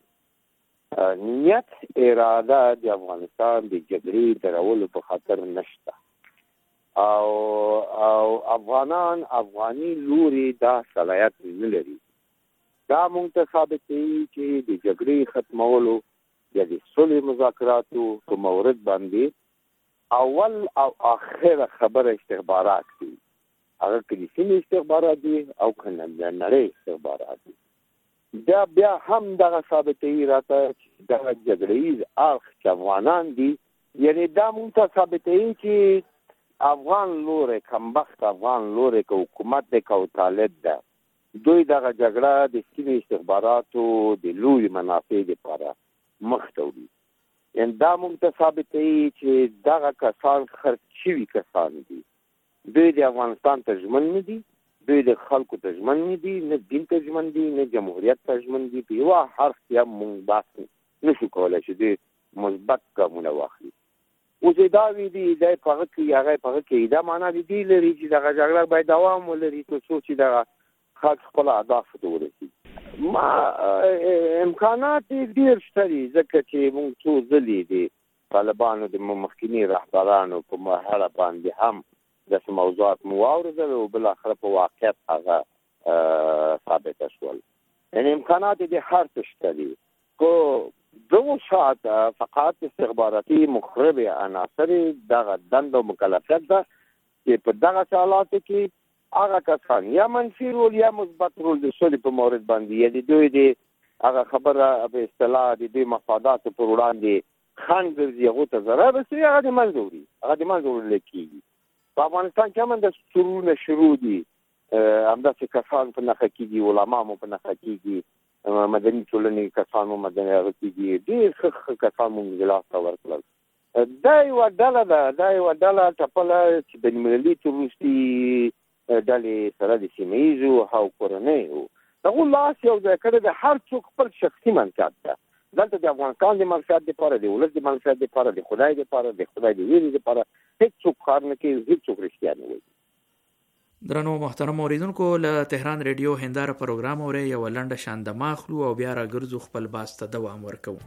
Speaker 13: چې نیت اراده د افغانستان د جګړې درولو په خاطر نشته او او افغانان افغاني لوري دا صلاحیت نه لري. دا موږ ته ثابتوي چې د جګړې ختمولو یا د سولې مذاکراتو په مورد باندې اول او آخر خبره استخبارات دي، هغه که د سیمې استخبارات دي او که د نړۍ استخبارات دي. دا بیا هم دغه ثابتوي راته چې دغه جګړهیز اړخ چې افغانان دي، یعنې دا موږ ته ثابتوي چې افغان لوري، کمبخت افغان لوري که حکومت دی که او طالب ده، دوی دغه جګړه د سیمې استخباراتو د لوی منافع لپاره مخ ته وړي. یعنې دا موږ ته ثابتوي چې دغه کسان خرڅ شوي کسان دي، دوی د افغانستان ته ژمن نه دي، دوی د خلکو ته ژمن نه دي، نه دین ته ژمن دي، نه جمهوریت ته ژمن دي. په یوه حرف کې هم موږ بحث نشو کولی چې دوی مثبت ګامونه واخلي. اوس یې دا ویلي دی په هغه کې هغه په هغه کې دا معنا د دې لري چې دغه جګړه باید دوام ولري تر څو چې دغه خلک خپل اهدافو ته ورسېږي. ما امکانات ډېر شته دي، ځکه چې موږ څو ځلې د طالبانو د مخکیني رهبرانو په مرحله باندې هم داسې موضوعات مو واورېدل او بالاخره په واقعیت هغه ثابته شول. یعنې امکانات یې د هر څه شته دي، خو دغه شاته فقط استخباراتي مخرب عناصر دغه دنده او مکلفیت ده چې په دغه حالاتو کې هغه کسان یا منفي رول یا مثبت رول د سولې په مورد باندې، یا د دوی د هغه خبره په اصطلاح د دوی مفاداتو پر وړاندې خنډ ګرځي، هغو ته ضرر رسوي، هغه د منځه وړي، هغه د منځه وړل کېږي. په افغانستان کې هم همداسې سرورونه شروع دي، همداسې کسان په نښه کېږي، علما مو په نښه کېږي، مدني ټولنې کسان مو مدني هغه کېږي، ډېر ښه ښه کسان مو د لاسته ورکړل. دا یوه ډله ده، دا یوه ډله ټپله چې بین المللي تروریستي ډلې سره د سیمه ییزو او کورنیو دغو لاس یو ځای کړی د هر څوک خپل شخصي منفعت ده. دلته د افغانستان د منفعت لپاره، د ولس د منفعت لپاره، د خدای لپاره، د خدای د ویرې لپاره هیڅوک کار نه کوي، هیڅوک رښتیا نه وایي.
Speaker 1: درنو محترم اوریدونکو، له تهران ریډیو هنداره پروګرام اورئ، یو لنډه شاندمه اخلو او بیا راګرځو خپل باس ته دوام ورکوو.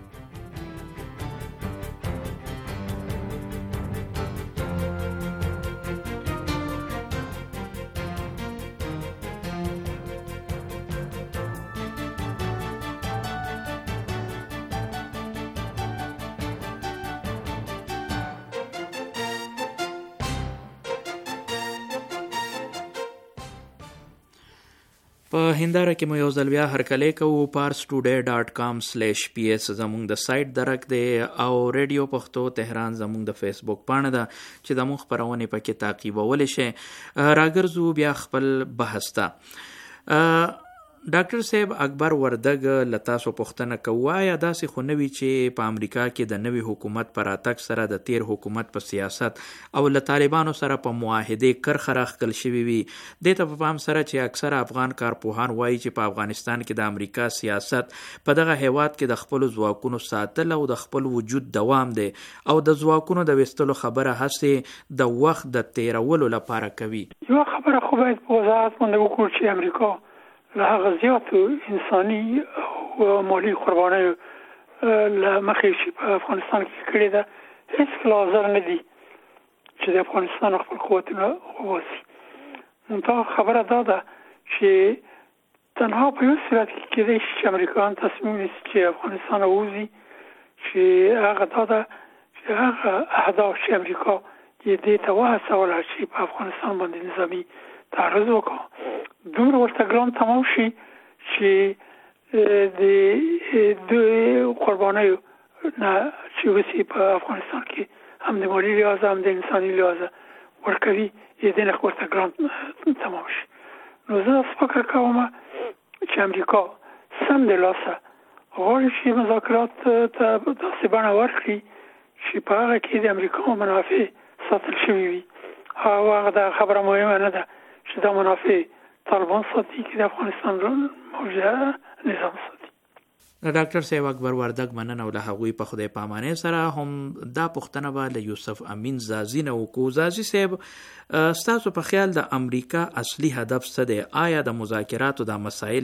Speaker 1: په هنداره کې مو یو ځل بیا هرکلی کوو. پارس ټوډے ډاټ کام سلیش پی ایس زموږ د سایټ درک دی او ریډیو پښتو تهران زموږ د فیسبوک پاڼه ده چې د موږ خپرونې پکې تعقیبولی شئ. راګرځو بیا خپل بحث ته. ډاکټر صاحب اکبر وردګ له تاسو پوښتنه کوو، آیا داسې خو نه وي چې په امریکا کې د نوي حکومت په راتګ سره د تیر حکومت په سیاست او له طالبانو سره په معاهدې کرښه راښکل شوې وي؟ دې ته په پام سره چې اکثره افغان کارپوهان وایي چې په افغانستان کې د امریکا سیاست په دغه هیواد کې د خپلو ځواکونو ساتل او د خپل وجود دوام دی او د ځواکونو د ویستلو خبره هسې د وخت د تیرولو لپاره کوي.
Speaker 12: یوه خبره خو باید په وضاحت باندې وکړو چې امریکا له هغه زیاتو انساني او مالي قربانیو له مخې چې په افغانستان کې کړې ده، هېڅکله حاضر نه دي چې د افغانستان خپل قوتونه وباسي. منتها خبره دا ده چې تنها په یو صورت کې کېدای شي چې امریکایان تصمیم نیسي چې افغانستان ووځي، چې هغه دا ده چې هغه اهداف چې امریکا یې دې ته وهڅوله چې په افغانستان باندې نظامي تعرض وکړو، دومره ورته ګران تمام شي چې د دوی قربانیو نه چې وسي په افغانستان کې هم د مالي لحاظه هم د انساني لحاظه ورکوي، یې دې نه ورته ګران تمام شي. نو زه فکر کوم چې امریکا سم د لاسه غواړي چې مذاکرات ته داسې بڼه ورکړي چې په هغه کې د امریکا منافع ساتل شوي وي. او هغه دا خبره مهمه نه ده چې دا منافع طالبان ساتي کې د افغانستان موجوده نظام ساتي.
Speaker 1: ډاکټر صاحب اکبر وردګ مننه او له هغوی په خدای پامانۍ سره هم دا پوښتنه به له یوسف امین زازي نه وکړو. زازي صاحب، ستاسو په خیال د امریکا اصلي هدف څه دی؟ آیا د مذاکراتو دا مسایل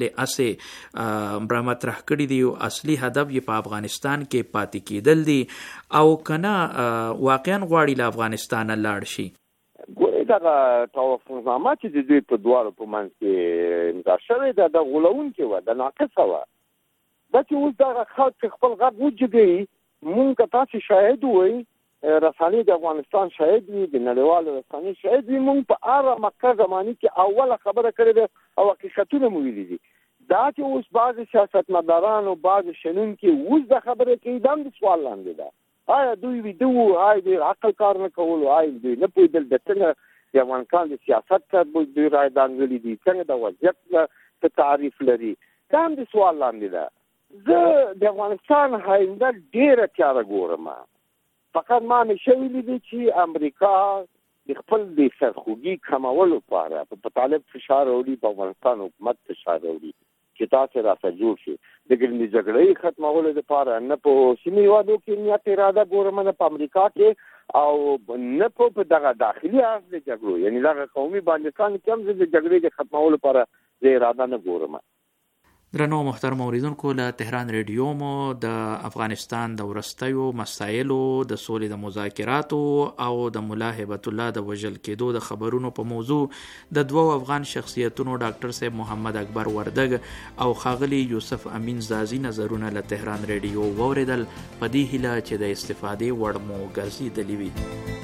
Speaker 1: اسې مطرح کړي دي او اصلي هدف یې په افغانستان کې پاتې کېدل دي او که نه واقعا غواړي له افغانستانه لاړ شي؟
Speaker 13: ګورې دغه توافقنامه چې د دوی په دواړو په منځ کې امضا شوې ده، د غولونکې وه، د ناقصه وه. دا چې اوس دغه خلک چې خپل غږ وجګوي، مونږ که تاسې شاهد ووایي، رسنۍ د افغانستان شاهد وي، د نړیوالو رسنۍ شاهد وي، مونږ په هره مکه زماني کې اوله خبره کړې ده او حقیقتونه مو ویلي دي. دا چې اوس بعضې سیاستمداران او بعضې شنونکي اوس د خبرې کوي، دا هم د سوال لاندې ده. آیا دوی ویده وو؟ آیا دوی عقل کار نه کولو؟ آیا دوی نه پوهېدل د څنګه د افغانستان د سیاست ته دوی رای دانګلي دي، څنګه د وضعیت څه تعریف لري؟ دا هم د سوال لاندې ده. زه د افغانستان آینده ډېره تیاره ګورم. فقط ما همیشه ویلي دي چې امریکا د خپل د سرخوږي کمولو لپاره په طالب فشار راوړي، په افغانستان حکومت فشار راوړي چې تاسې راته جوړ شي د ګرمې جګړې ختمولو لپاره. نه په سیمې هېوادو کې نیت اراده ګورم، نه په امریکا کې، او نه په دغه داخلي اړخ د جګړو، یعنې دغه قومي باندېستان کې هم زه د جګړې د ختمولو لپاره زه اراده نه ګورم.
Speaker 1: درنو محترم اوریدونکو، له تهران ریډیو مو د افغانستان د وروستیو مسایلو، د سولې د مذاکراتو او د ملا هیبت الله د وژل کېدو د خبرونو په موضوع د دوو افغان شخصیتونو ډاکټر صاحب محمد اکبر وردګ او ښاغلي یوسف امین زازي نظرونه له تهران ریډیو واورېدل، په دې هیله چې د استفادې وړ مو ګرځېدلي وي.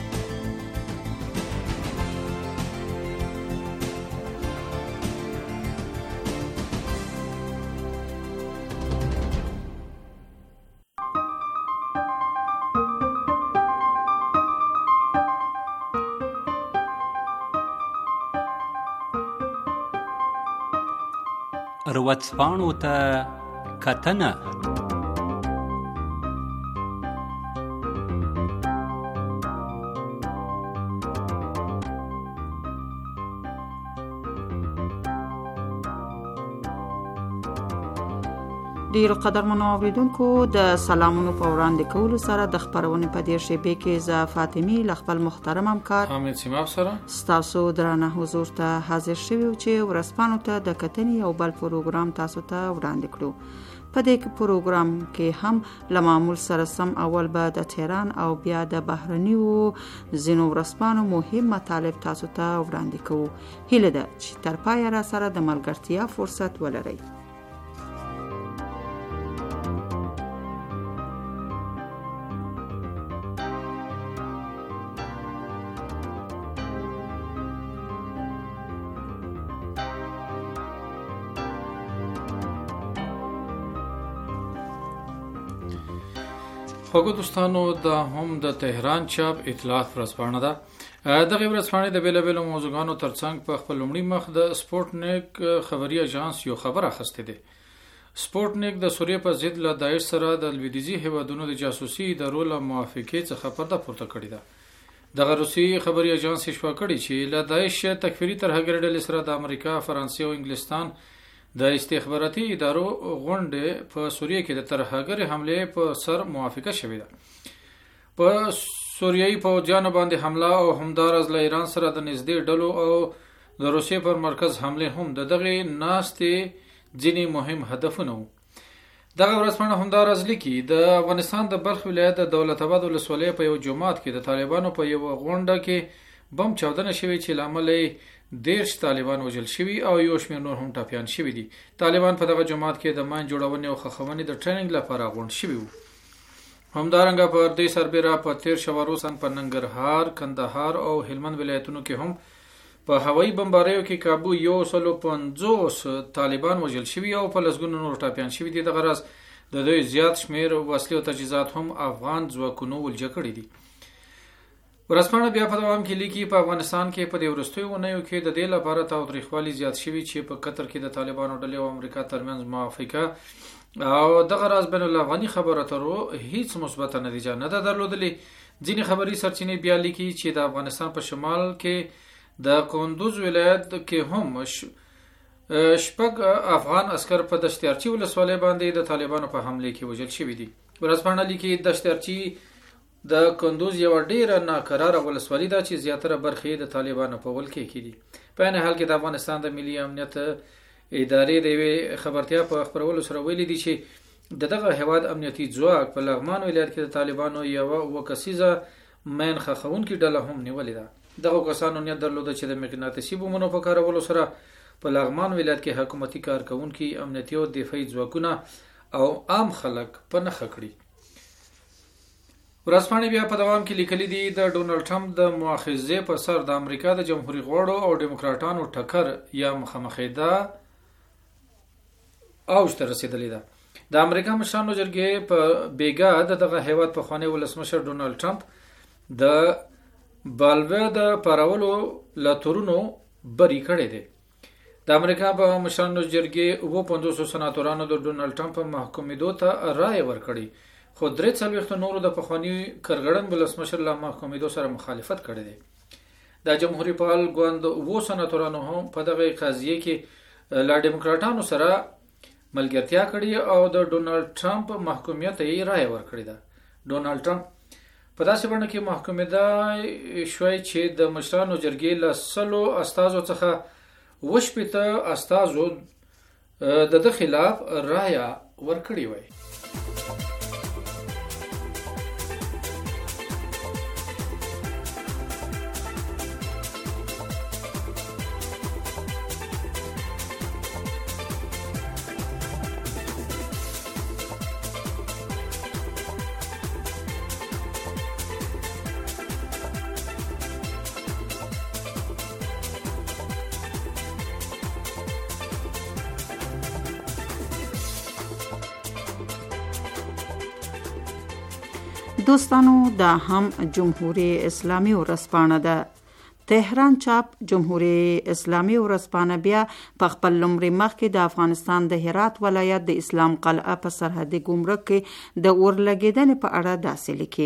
Speaker 14: ورځپاڼو ته کتنه.
Speaker 5: ډیرو قدرمنو اوریدونکو د سلامونو په وړاندې کولو سره د خبرونې په دې شیبې کې ز فاطمی ل خپل محترم همکار
Speaker 15: حامد سیماب سره
Speaker 5: ستاسو درانه حضور ته حاضر شوی چې ورسپانو ته د کتنې او بل پروګرام تاسو ته وړاندې کړو. په دې پروګرام کې هم له معمول سره سم اول به د تهران او بیا د بهرنیو ځینو ورسپانو مهم مطالب تاسو ته وړاندې کوو. هیله ده چې تر پایه را سره د ملګرتیا فرصت ولرئ.
Speaker 15: خوږو دوستانو دا هم د تهران چاپ اطلاعات ورځپاڼه ده. دغه ورځپاڼه د بیلابیلو موضوعاتو ترڅنګ په خپل لومړي مخ د سپوټنیک خبري اژانس یو خبر اخیسته ده. سپوټنیک د سوریې په ضد له داعش سره د لویدیځي هیوادونو د جاسوسي ادارو له موافقې څخه پرده پورته کړې ده. دغه روسي خبري اژانس شوا کړی چې له داعش تکفیري ترهګر ډلې سره د امریکا، فرانسې او انګلستان د استخباراتي ادارو غونډه په سوریه کې د ترهګر حمله په سر موافقه شوې ده. په سوریایي پوځیانو باندې حمله او همدارز له ایران سره د نږدې ډلو او د روسیې پر مرکز حمله هم د دغه ناستې ځینې مهم هدفونه وو. دغه ورځپاڼه همدارز لیکي د افغانستان د بلخ ولایت د دولت آباد ولسوالۍ په یو جومات کې د طالبانو په یو غونډه کې بم چاودنه شوې چې لامل دیرش طالبان وژل شوي او یو شمېر نور هم ټپیان شوي دي. طالبان په دغه جماعت کې د ماین جوړونې او خښونې د ټریننګ لپاره غونډ شوي وو. همدارنګه په دې سربېره په تیر شوه روسان په ننګرهار، کندهار او هلمند ولایتونو کې هم په هوایي بمباریو کې کابو یو سلو پنځوس طالبان وژل شوي او په لسګونو نور ټپیان شوي دي. دغه راز د دوی زیات شمېر وسلې او تجهیزات هم افغان ځواکونو ولجه کړي دي. ورځپاڼه بیا په دوام کې لیکي په افغانستان کې په دې وروستیو اونیو کې د دې لپاره تاوتریخوالي زیات شوي چې په قطر کې د طالبانو ډلې او امریکا ترمنځ موافقه او دغه راز بین الافغاني خبرو اترو هیڅ مثبته نتیجه نه ده درلودلې. ځینې خبري سرچینې بیا لیکي چې د افغانستان په شمال کې د کندوز ولایت کې هم شپږ افغان عسکر په دشتیارچي ولسوالۍ باندې د طالبانو په حمله کې وژل شوي دي. ورځپاڼه لیکي دشتیارچي د کندوز یو ډیره ناقراره ولسوالۍ ده چې زیاتره برخې د طالبانو په ولکې کې دي. په عین حال کې د افغانستان د ملي امنیت ادارې د یوې خبرتیا په خپرولو سره ویلي دي چې د دغه هیواد امنیتي ځواک په لغمان ولایت کې د طالبانو یو وکسیزه مین خښونکې ډله هم نیولې ده. دغه کسانو نیت درلوده چې د مقناطیسي بمونو په کارولو سره په لغمان ولایت کې حکومتي کارکونکي، امنیتي او دفاعي ځواکونه او عام خلک په نښه کړي. ورځپاڼې بیا په دوام کې لیکلي دي د ډونالډ ټرمپ د مؤاخذې په سر د امریکا د جمهوریت غړو او ډیموکراټانو ټکر یا مخامخېدا اوج ته رسیدلې ده. د امریکا مشرانو جرګې په بیګا د دغه هیواد پخوانی ولسمشر ډونالډ ټرمپ د بالوه د پارولو لاتورونو بری کړی دی. د امریکا په مشرانو جرګې اوه پنځوس سناتورانو د ډونالډ ټرمپ محکومېدو ته رایه ورکړې، خو درې څلوېښتو نورو د پخواني کرګړن ولسمشر له محکومېدو سره مخالفت کړی دی. د جمهوریت پال ګوند اوه سناتورانو هم په دغه قضیه کې له ډیموکراټانو سره ملګرتیا کړې او د ډونالډ ټرمپ محکومیت یې رایه ورکړې ده. ډونالډ ټرمپ په داسې بڼه کې محکومېدای شوی چې د مشرانو جرګې له سلو استازو څخه اوه شپېته استازو د ده خلاف رایه ورکړې وای.
Speaker 5: دوستانو دا هم جمهوریت اسلامی ورځپاڼه ده. تهران چاپ جمهوریت اسلامی ورځپاڼه بیا په خپل لومړي مخ کې د افغانستان د هرات ولایت د اسلام قلعه په سرحدي ګمرک کې د اورلګیدنې په اړه داسې لیکي.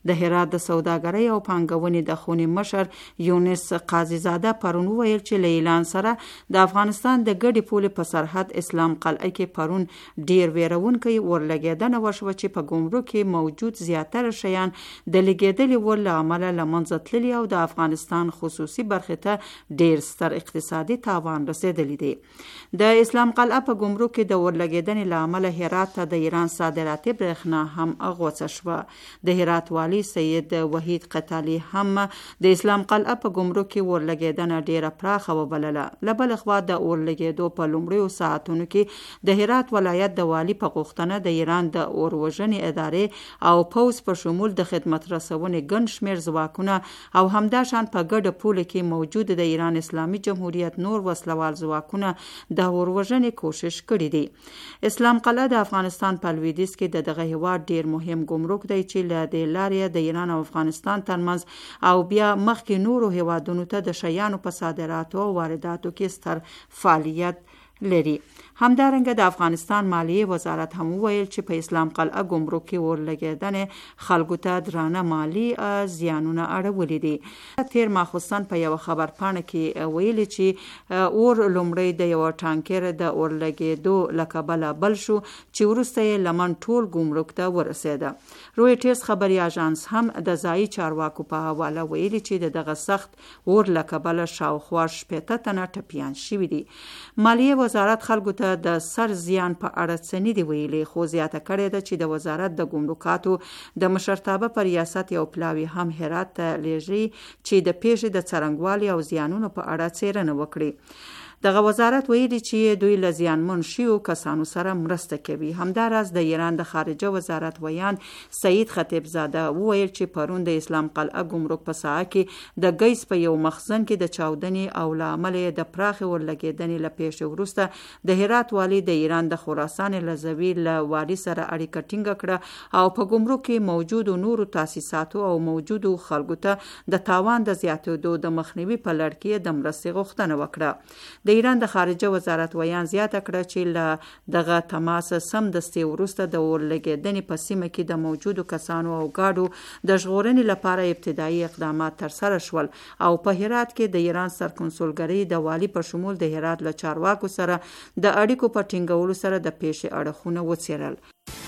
Speaker 5: د هرات د سوداګرۍ او پانګونې د خونې مشر یونس قاضي زاده پرون ویل چې له اعلان سره د افغانستان د ګډې پولې په سرحد اسلام قلعه کې پرون ډیر ویرونکی ورلګېدنه وشوه چې په ګمرک کې موجود زیاتره شیان د لګېدلې ور له امله له منځه تللي او د افغانستان خصوصي برخې ته ډیر ستر اقتصادي تاوان رسېدلی دی. د اسلام قلعه په ګمرک کې د ورلګېدنې له امله هرات ته د ایران صادراتي برېښنا هم غوڅه شوه. د هرات والي سید وحید قتالي هم د اسلام قلعه په ګمرک کې ورلګېدنه ډیره پراخه وبلله. له بلې خوا د اورلګېدو په لومړیو ساعتونو کې د هرات ولایت د والي په غوښتنه د ایران د اور وژنې ادارې او پوځ په شمول د خدمت رسونې ګڼ شمېر ځواکونه او همداشان په ګډه پوله کې موجود د ایران اسلامي جمهوریت نور وسلوال ځواکونه د اور وژنې کوشش کړی دی. اسلام قلعه د افغانستان په لویدیځ کې د دغه هیواد ډیر مهم ګمرک دی چې له دې لارې د ایران او افغانستان ترمنځ او بیا مخکې نورو هیوادونو ته د شیانو په صادراتو او وارداتو کې ستر فعالیت لري. همدارنګه د افغانستان مالیې وزارت هم وویل چې په اسلام قلعه ګمرک کې اورلګېدنې خلکو ته درانه مالي زیانونه اړولي دي. تیر ماخوستن په یو خبرپاڼه کې ویلي چې اور لومړی د یو ټانکر د اورلګېدو له کبله بل شو چې وروسته یې لمن ټول ګمرک ته ورسېده. رویټرز خبري اژانس هم د ځایي چارواکو په حواله ویلي چې د دغه سخت اور له کبله شاوخوا شپېته تنه ټپیان شوي دي. مالیې وزارت خلکو ته د سر زیان په اړه څه نه دي ویلي، خو زیاته کړې ده چې د وزارت د ګمرکاتو د مشرتابه په ریاست یو پلاوی هم هرات ته لیږي چې د پیښې د څرنګوالي او زیانونو په اړه څېړنه وکړي. دغه وزارت ویلي چې دوی له زیانمن شویو کسانو سره مرسته کوي. همداراز د ایران د خارجه وزارت ویان سعید خطیب زاده وویل چې پرون د اسلام قلعه ګمرک په ساحه کې د ګیس په یو مخزن کې د چاودنې او له امله د پراخې ورلګېدنې له پیښې وروسته د هرات والي د ایران د خراسان لزوي له والي سره اړیکه ټینګه کړه او په ګمرک کې موجودو نورو تاسیساتو او موجودو خلکو ته د تاوان د زیاتېدو د مخنیوي په لړ کې د مرستې غوښتنه وکړه. د ایران د خارجه وزارت ویان زیاته کړه چې له دغه تماس سمدستي وروسته د اورلګېدنې په سیمه کې د موجودو کسانو او ګاډو د ژغورنې لپاره ابتدایي اقدامات ترسره شول او په هرات کې د ایران سرکنسولګرۍ د والي په شمول د هرات له چارواکو سره د اړیکو په ټینګولو سره د پیښې اړخونه وڅېړل.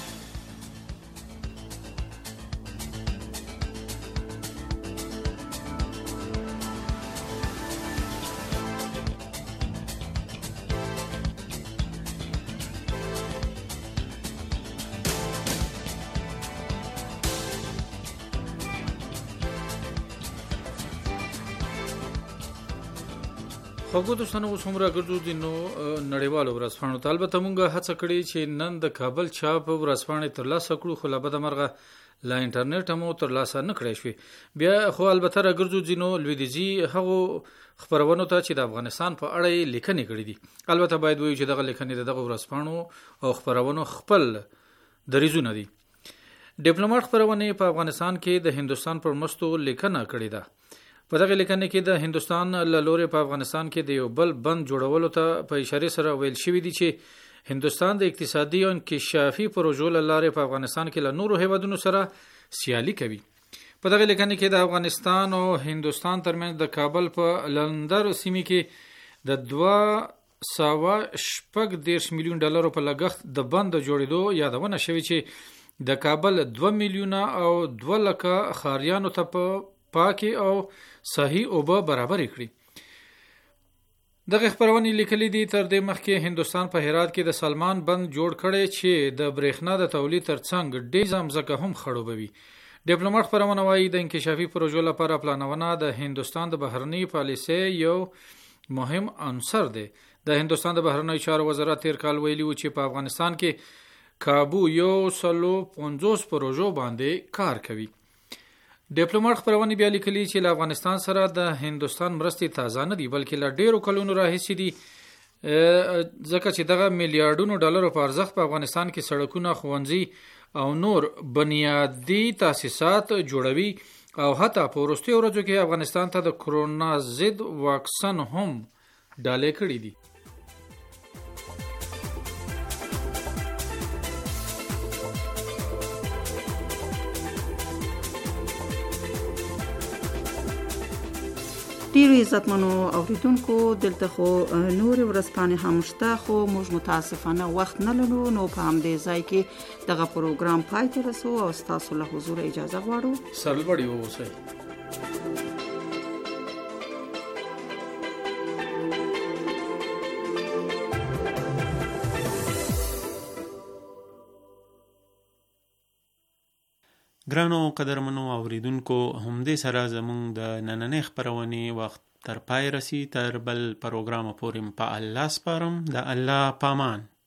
Speaker 15: خو دوستانو اوس هم راګرځو د نو نړیوالو ورځپاڼو ته. البته مونږ هڅه کړې چې نن د کابل چاپ ورځپاڼې ترلاسه کړو، خو له بده مرغه له انټرنیټ هم ترلاسه نه کړی شوې. بیا خو البته راګرځو د نو لویدیځي هغو خبرونو ته چې د افغانستان په اړه یې لیکنې کړې دي. البته باید وایو چې دغه لیکنې د دغه ورځپاڼو او خبرونو خپل دریځونه دي. ډیپلوماټ خبرونه په افغانستان کې د هندستان پر مستو لیکنه کړې ده. په دغه لیکنه کې د هندستان له لورې په افغانستان کې د یو بل بند جوړولو ته په اشاره سره ویل شوی دی چې هندستان د اقتصادي او انکشافي پروژو له لارې په افغانستان کې له نورو هیوادونو سره سیالي کوي. په دغه لیکنه کې د افغانستان او هندستان ترمنځ د کابل په لندر سیمه کې د دوه سوه شپږ دېرش میلیون ډالرو په لګښت د بند جوړېدو یادونه شوې چې د کابل دوه میلیونه او دوه لکه ښاریانو ته په پاکي او صحیح اوبه برابر کړي. دغه خبرونه لیکلي دي تر دې مخکې هندستان په هرات کې د سلمان بند جوړ کړي چې د برېښنا د تولید ترڅنګ ډېر ځمکه هم خړوبوي. ډیپلوماټ خبرونه وايي د انکشافي پروژو لپاره پلانونه د هندستان د بهرنی پالیسۍ یو مهم عنصر دی. د هندستان د بهرنی چارو وزارت تیر کال ویلي و چې په افغانستان کې کابو یو سلو پنځوس پروژو باندې کار کوي. ډیپلوماټ خبرونه بیا لیکلي چې له افغانستان سره د هندستان مرستې تازه نه دي بلکې له ډیرو کلونو راهیسې دي، ځکه چې دغه میلیارډونو ډالرو په ارزښت په افغانستان کې سړکونه، ښوونځي او نور بنیادی تاسیسات جوړوي او حتی په وروستیو ورځو کې افغانستان ته د کرونا ضد واکسن هم ډالۍ کړي دي.
Speaker 5: ډیرو عزتمنو اوریدونکو دلته خو نور ورځپاڼې هم شته خو موږ متاسفانه وخت نه لرو نو په همدې ځای کې دغه پروګرام پای ته رسو او ستاسو له حضور اجازه غواړو
Speaker 15: سرلوړي اوسئ.
Speaker 4: ګرانو قدرمنو اوریدونکو همدې سره زموږ د نننۍ خپرونې وخت تر پای رسی. تر بل پروګرام پورې په الله سپارم. د الله پامان.